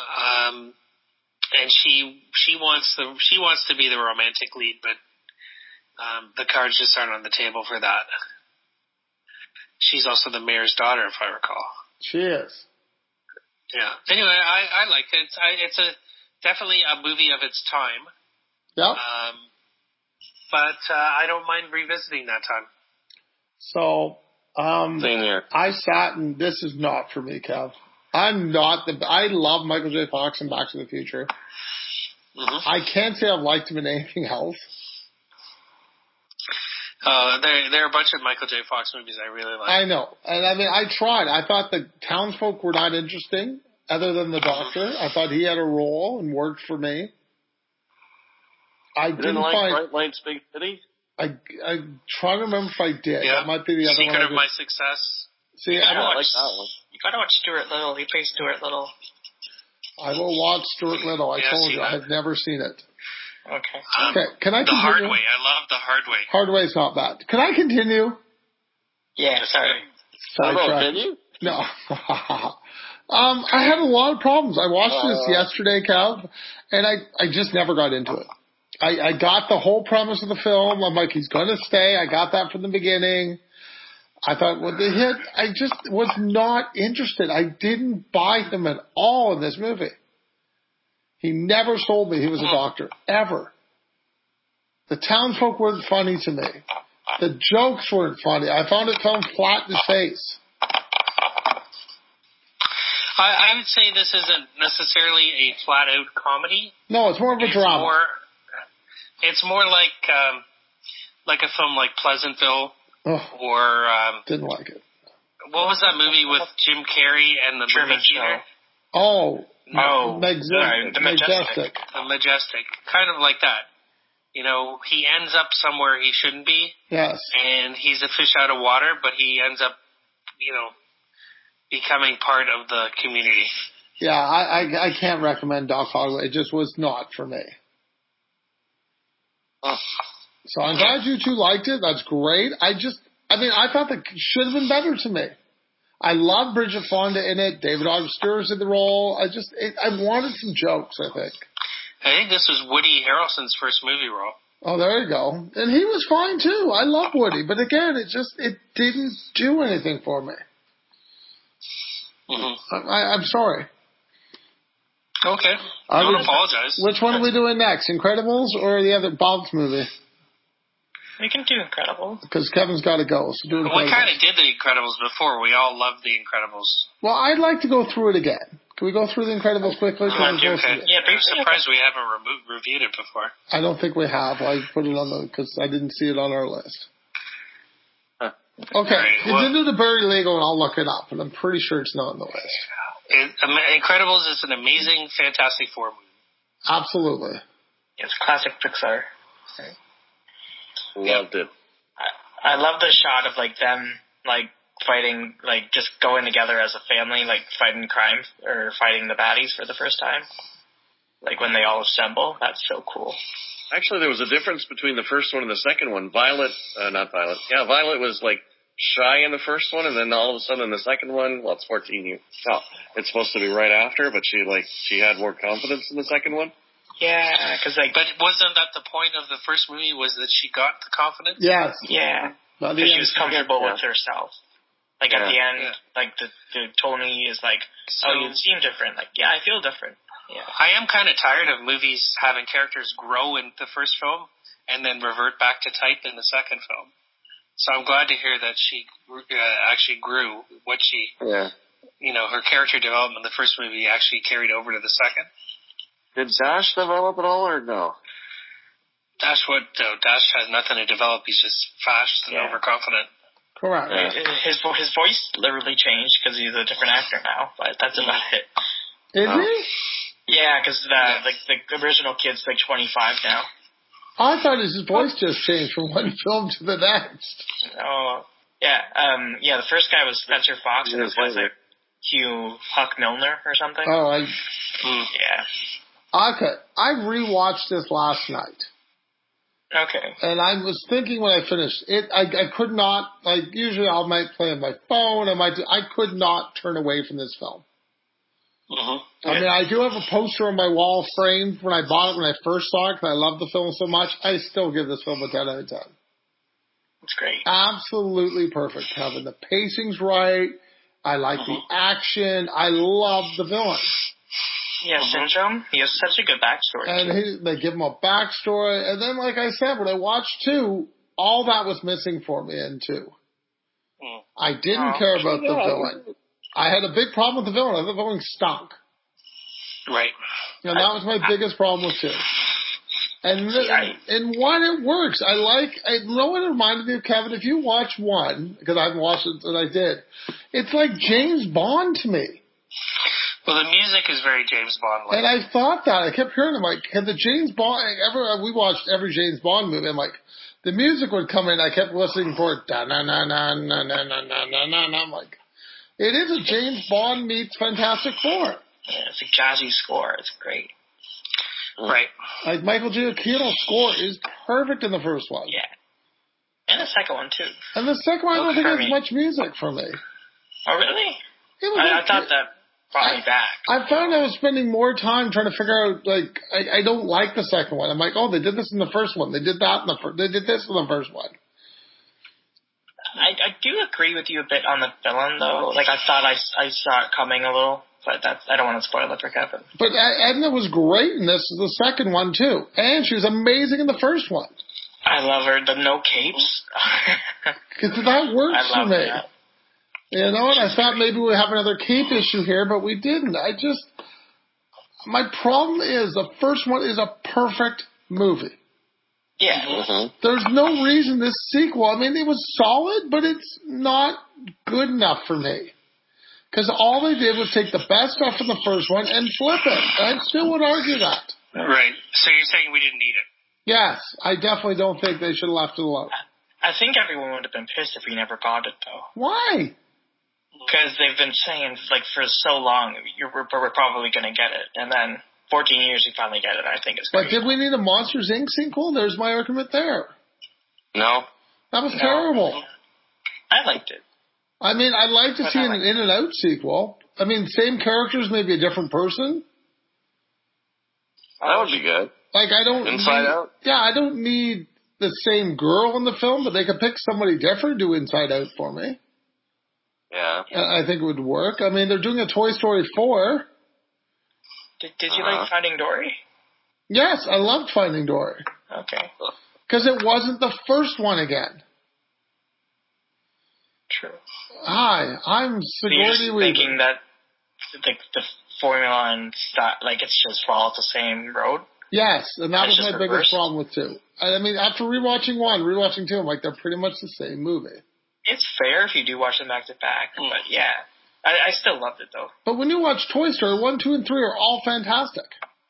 And she wants to be the romantic lead, but the cards just aren't on the table for that. She's also the mayor's daughter, if I recall. She is. Yeah. Anyway, I liked it. It's definitely a movie of its time. Yep. But I don't mind revisiting that time. So, same here. I sat and this is not for me, Kev. I love Michael J. Fox and Back to the Future. Mm-hmm. I can't say I've liked him in anything else. There are a bunch of Michael J. Fox movies I really like. I know. And I mean, I tried. I thought the townsfolk were not interesting, other than the doctor. I thought he had a role and worked for me. I didn't like find Bright Lights, Big City? I'm trying to remember if I did. Yeah. That might be the other Secret one. of My Success. See, I like that one. You gotta watch Stuart Little. He plays Stuart Little. I will watch Stuart Little. I told you, that. I've never seen it. Okay. Okay, can I continue? The Hard Way. I love The Hard Way. Hard Way's not bad. Can I continue? Yeah, sorry. Did you? No. I had a lot of problems. I watched this yesterday, Cal, and I just never got into it. I got the whole premise of the film. I'm like, he's going to stay. I got that from the beginning. I thought, when they hit, I just was not interested. I didn't buy him at all in this movie. He never told me he was a doctor, ever. The townsfolk weren't funny to me. The jokes weren't funny. I found it fell flat in his face. I would say this isn't necessarily a flat-out comedy. No, it's more of a drama. It's more like a film like Pleasantville or... didn't like it. What was that movie with Jim Carrey and the movie theater? The Majestic. The Majestic. Kind of like that. You know, he ends up somewhere he shouldn't be. Yes. And he's a fish out of water, but he ends up, you know, becoming part of the community. Yeah, I can't recommend Doc Hollywood. It just was not for me. So I'm glad you two liked it. That's great. I thought that should have been better to me. I love Bridget Fonda in it. David August Stewart's in the role. I wanted some jokes, I think. I think this was Woody Harrelson's first movie role. Oh, there you go. And he was fine too. I love Woody. But again, it didn't do anything for me. Mm-hmm. I'm sorry. Okay. I don't apologize. Which one are we doing next? Incredibles or the other Bob's movie? We can do Incredibles. Because Kevin's got to go. So do Incredibles. We kind of did the Incredibles before. We all loved the Incredibles. Well, I'd like to go through it again. Can we go through the Incredibles quickly? Okay. I'm surprised we haven't reviewed it before. I don't think we have. I put it on because I didn't see it on our list. Okay, right, do the Barry Lego and I'll look it up, and I'm pretty sure it's not on the list. Incredibles is an amazing Fantastic Four movie. Absolutely. It's classic Pixar. Loved it. I love the shot of like them like fighting, like just going together as a family, like fighting crime or fighting the baddies for the first time. Like when they all assemble, that's so cool. Actually, there was a difference between the first one and the second one. Violet was like shy in the first one, and then all of a sudden in the second one, well, it's 14 years. No, it's supposed to be right after, but she had more confidence in the second one. Yeah, because but wasn't that the point of the first movie? Was that she got the confidence? Yes. Yeah, because she was comfortable with herself. Like at the end, like the Tony is like, you seem different. Like, yeah, I feel different. Yeah. I am kind of tired of movies having characters grow in the first film and then revert back to type in the second film. So I'm glad to hear that she actually grew what she, her character development in the first movie actually carried over to the second. Did Dash develop at all or no? Dash has nothing to develop. He's just fast and overconfident. Correct. His voice literally changed because he's a different actor now, but that's about it. Is he? Yeah, because the original kid's like 25 now. I thought his voice just changed from one film to the next. Oh, yeah. The first guy was Spencer Fox, and this guy's like Hugh Huck Milner or something. Oh, yeah. Okay, I rewatched this last night. Okay. And I was thinking when I finished it, I could not, like usually I might play on my phone, I could not turn away from this film. Mm-hmm. I mean, I do have a poster on my wall framed when I bought it when I first saw it because I love the film so much. I still give this film a 10 out of 10. It's great. Absolutely perfect, Kevin. The pacing's right. I like the action. I love the villain. Yeah, Syndrome. He has such a good backstory. And they give him a backstory. And then, like I said, when I watched 2, all that was missing for me in 2. I didn't care about the villain. I had a big problem with the villain. I thought the villain stunk. Right. And that was my biggest problem with 2. And 1, it works. I know what it reminded me of, Kevin. If you watch 1, because I haven't watched it, and I did, it's like James Bond to me. Well, the music is very James Bond-like. And I thought that. I kept hearing, I'm like, can the James Bond, we watched every James Bond movie, I'm like, the music would come in, I kept listening for it, da-na-na-na-na-na-na-na-na-na, I'm like, it is a James Bond meets Fantastic Four. Yeah, it's a jazzy score. It's great. Right. Like Michael Giacchino's score is perfect in the first one. Yeah. And the second one, too. And the second one, I don't think has much music for me. Oh, really? I thought that brought me back. I found I was spending more time trying to figure out, like, I don't like the second one. I'm like, oh, they did this in the first one. They did that they did this in the first one. I do agree with you a bit on the villain, though. Like, I thought I saw it coming a little. but I don't want to spoil it for Kevin. But Edna was great in the second one, too. And she was amazing in the first one. I love her. The no capes. Because that works for me. That. You know, and I thought maybe we'd have another cape issue here, but we didn't. My problem is the first one is a perfect movie. Yeah. Mm-hmm. There's no reason this sequel, I mean, it was solid, but it's not good enough for me. Because all they did was take the best stuff from the first one and flip it. I still would argue that. Right. So you're saying we didn't need it? Yes, I definitely don't think they should have left it alone. I think everyone would have been pissed if we never got it, though. Why? Because they've been saying, like, for so long, we're probably going to get it. And then 14 years, we finally get it. I think it's great. But did we need a Monsters, Inc. sequel? There's my argument there. No. That was terrible. I liked it. I mean, I'd like to see an In and Out sequel. I mean, same characters, maybe a different person. That would be good. Like, I don't Inside Out? Yeah, I don't need the same girl in the film, but they could pick somebody different to do Inside Out for me. Yeah. I think it would work. I mean, they're doing a Toy Story 4. Did you like Finding Dory? Yes, I loved Finding Dory. Okay. Because it wasn't the first one again. True. Hi, I'm So you're just Sigourney Weaver. thinking that the formula and stuff, like, it's just follows the same road? Yes, and that It's was my just biggest reversed? problem with 2. I mean, after rewatching 1, rewatching 2, I'm like, they're pretty much the same movie. It's fair if you do watch them back to back, but yeah. I still loved it, though. But when you watch Toy Story, 1, 2, and 3 are all fantastic.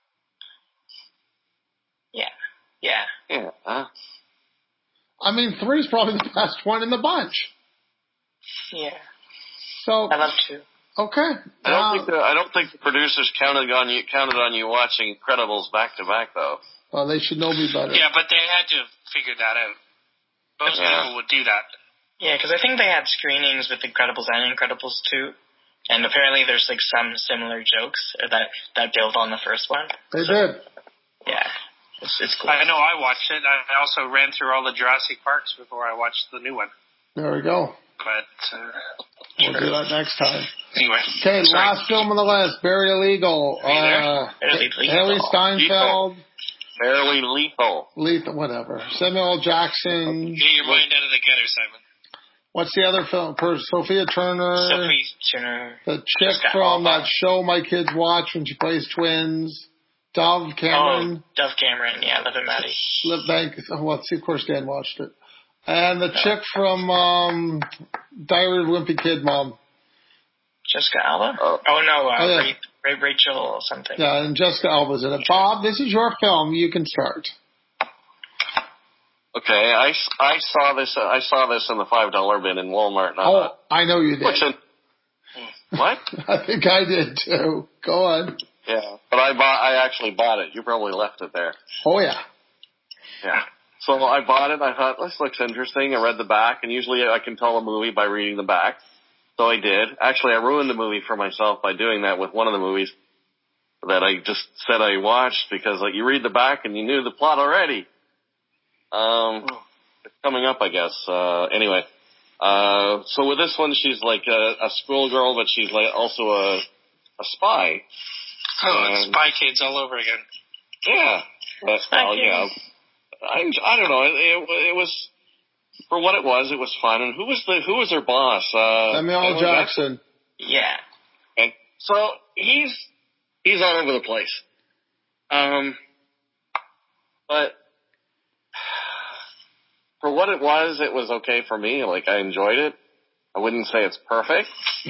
Yeah. Yeah. Yeah. I mean, 3 is probably the best one in the bunch. Yeah. So, I love 2. okay. I don't think the producers counted on you watching Incredibles back to back, though. Well, they should know me better. Yeah, but they had to figure that out. Most people would do that. Yeah, because I think they had screenings with Incredibles and Incredibles 2. And apparently there's, like, some similar jokes that build on the first one. They did. Yeah. It's cool. I know I watched it. I also ran through all the Jurassic Parks before I watched the new one. There we go. But We'll do that next time. anyway. Okay, sorry. last film on the list, Barely Legal. Haley Steinfeld. Barely Lethal. Lethal, whatever. Samuel L. Jackson. Get your mind out of the gutter, Simon. What's the other film? Sophia Turner. Sophie Turner. The chick from that show my kids watch when she plays twins. Dove Cameron. Oh, Dove Cameron, yeah, Liv and Maddie. Liv Bank. Well, see, of course, Dan watched it. And the chick from Diary of a Wimpy Kid, Mom. Jessica Alba? Rachel something. Yeah, and Jessica Alba's in it. Bob, this is your film. You can start. Okay, I saw this in the $5 bin in Walmart. I know you did. What? I think I did too. Go on. Yeah, but I actually bought it. You probably left it there. Oh yeah. Yeah. So I bought it. I thought, this looks interesting. I read the back, and usually I can tell a movie by reading the back. So I did. Actually, I ruined the movie for myself by doing that with one of the movies that I just said I watched because, like, you read the back and you knew the plot already. It's coming up, I guess. Anyway. So with this one, she's like a schoolgirl, but she's like also a spy. Oh, it's Spy Kids all over again. Yeah. Yeah. I don't know. It was, for what it was fun. And who was their boss? Samuel L. Jackson. Yeah. Okay. So he's all over the place. But for what it was okay for me. Like, I enjoyed it. I wouldn't say it's perfect.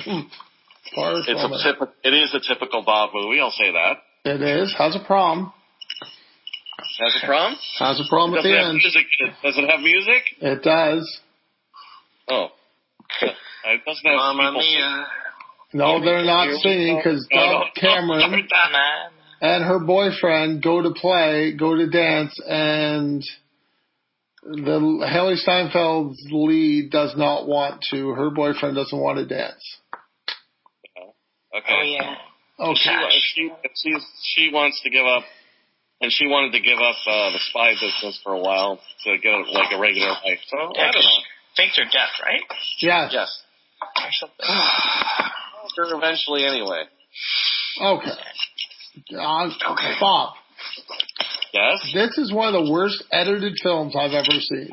It is a typical Bob movie, I'll say that. It is. Has a prom. Has a prom? Has a prom at the end. Does it have music? It does. Oh. It doesn't have Mamma Mia. No, they're not singing because Dove Cameron and her boyfriend go to dance, and the Haley Steinfeld's lead does not want to. Her boyfriend doesn't want to dance. Okay. Oh, yeah. Okay. She wants to give up, and she wanted to give up the spy business for a while to get like a regular life. So I don't know. Faked her death, right? Yes. Yes. Or something. Her eventually, anyway. Okay. Bob. Yes? This is one of the worst edited films I've ever seen.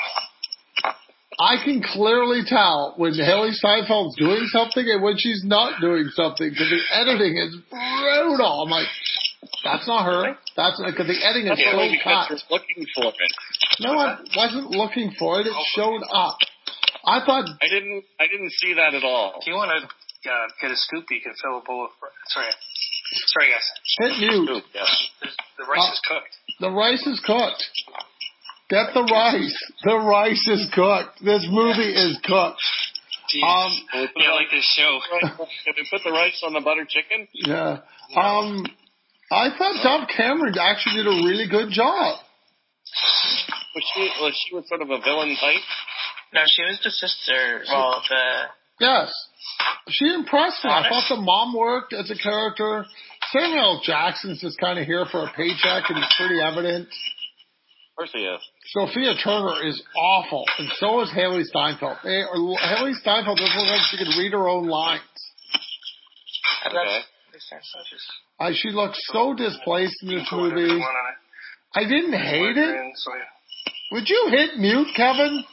I can clearly tell when Haley Steinfeld's doing something and when she's not doing something because the editing is brutal. I'm like, that's not her. That's because the editing is so cut. You're looking for it. No, I wasn't looking for it. It showed up. I thought I didn't see that at all. If you want to get a scoop, you can fill a bowl of. Sorry, guys. hit mute. Scoop, yes. The rice is cooked. The rice is cooked. Get the rice. The rice is cooked. This movie is cooked. Yeah, like this show. Can we put the rice on the butter chicken? Yeah. I thought Dove Cameron actually did a really good job. Was she sort of a villain type? No, she was the sister. Well, Yes. She impressed me. I thought the mom worked as a character. Samuel L. Jackson's just kind of here for a paycheck, and it's pretty evident. Of course he is. Sophia Turner is awful, and so is Haley Steinfeld. Haley Steinfeld doesn't look like she could read her own lines. Okay. She looks so displaced in this movie. I didn't hate it. Would you hit mute, Kevin?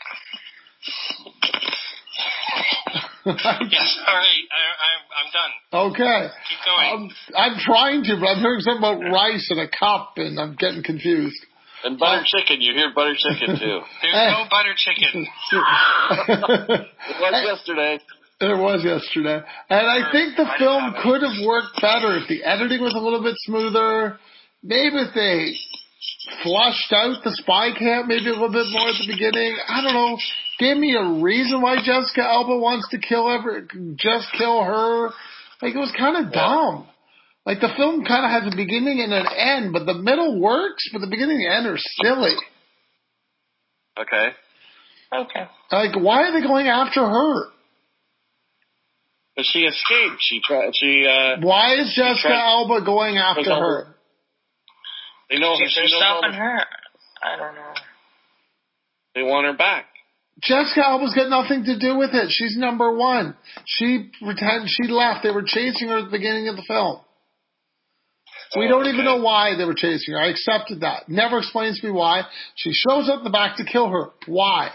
Yes, all right. I'm done. Okay. Keep going. I'm trying to, but I'm hearing something about rice in a cup, and I'm getting confused. And butter chicken. You hear butter chicken, too. There's no butter chicken. It was yesterday. It was yesterday. And I think the film could have worked better if the editing was a little bit smoother. Maybe if they flushed out the spy camp maybe a little bit more at the beginning. I don't know. Give me a reason why Jessica Alba wants to kill her. Like, it was kind of dumb. Like, the film kind of has a beginning and an end, but the middle works, but the beginning and the end are silly. Okay. Like, why are they going after her? But she escaped. Why is Jessica Alba going after her? They know they're stopping her. I don't know. They want her back. Jessica Alba's got nothing to do with it. She's number one. She pretends she left. They were chasing her at the beginning of the film. We don't even know why they were chasing her. I accepted that. Never explains to me why. She shows up in the back to kill her. Why?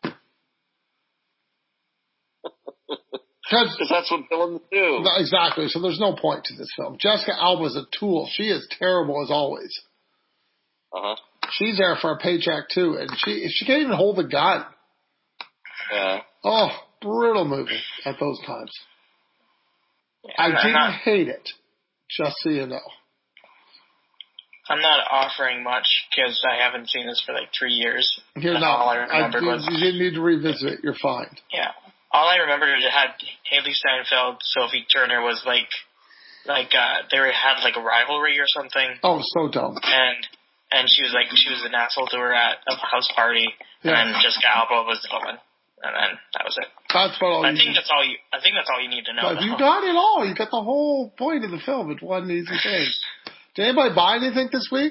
Because that's what villains do. Exactly. So there's no point to this film. Jessica Alba's a tool. She is terrible as always. Uh-huh. She's there for a paycheck too, and she can't even hold a gun. Yeah. Oh, brutal movie at those times. Yeah, I didn't hate it, just so you know. I'm not offering much because I haven't seen this for like 3 years. You're not. All I remembered was you didn't need to revisit it. You're fine. Yeah. All I remembered is it had Haley Steinfeld, Sophie Turner was like they had like a rivalry or something. Oh, so dumb. And she was an asshole to her at a house party, and then Jessica Alba was the villain, and then that was it. That's what all I think that's all you need to know. You got it all. You got the whole point of the film. It's one easy thing. Did anybody buy anything this week?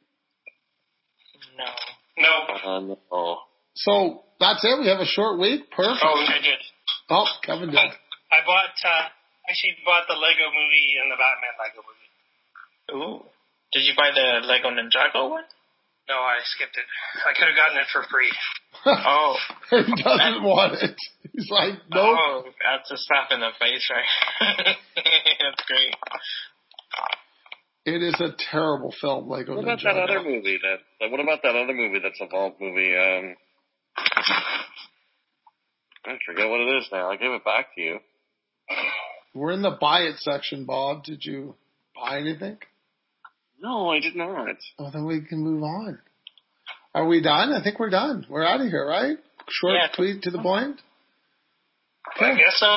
No. No. So that's it. We have a short week. Perfect. Oh, I did. Oh, Kevin did. I bought the Lego movie and the Batman Lego movie. Ooh. Did you buy the Lego Ninjago one? No, I skipped it. I could have gotten it for free. Oh. He doesn't want it. He's like, nope. Oh, that's a slap in the face, right? That's great. It is a terrible film, Lego Ninjago. What about that other movie that's a vault movie? I forget what it is now. I gave it back to you. We're in the buy it section, Bob. Did you buy anything? No, I did not. Oh, then we can move on. Are we done? I think we're done. We're out of here, right? Short, tweet to the point? Okay. I guess so,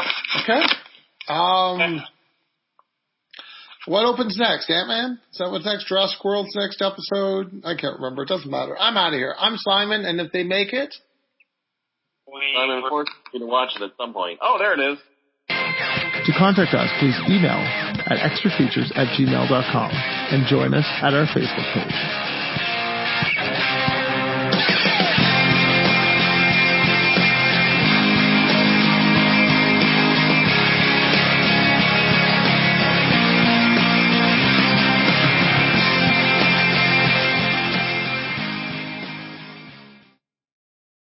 yeah. Okay. What opens next? Ant-Man? Is that what's next? Jurassic World's next episode? I can't remember. It doesn't matter. I'm out of here. I'm Simon, and if they make it... I'm unfortunately going to watch it at some point. Oh, there it is. To contact us, please email at extrafeatures@gmail.com and join us at our Facebook page.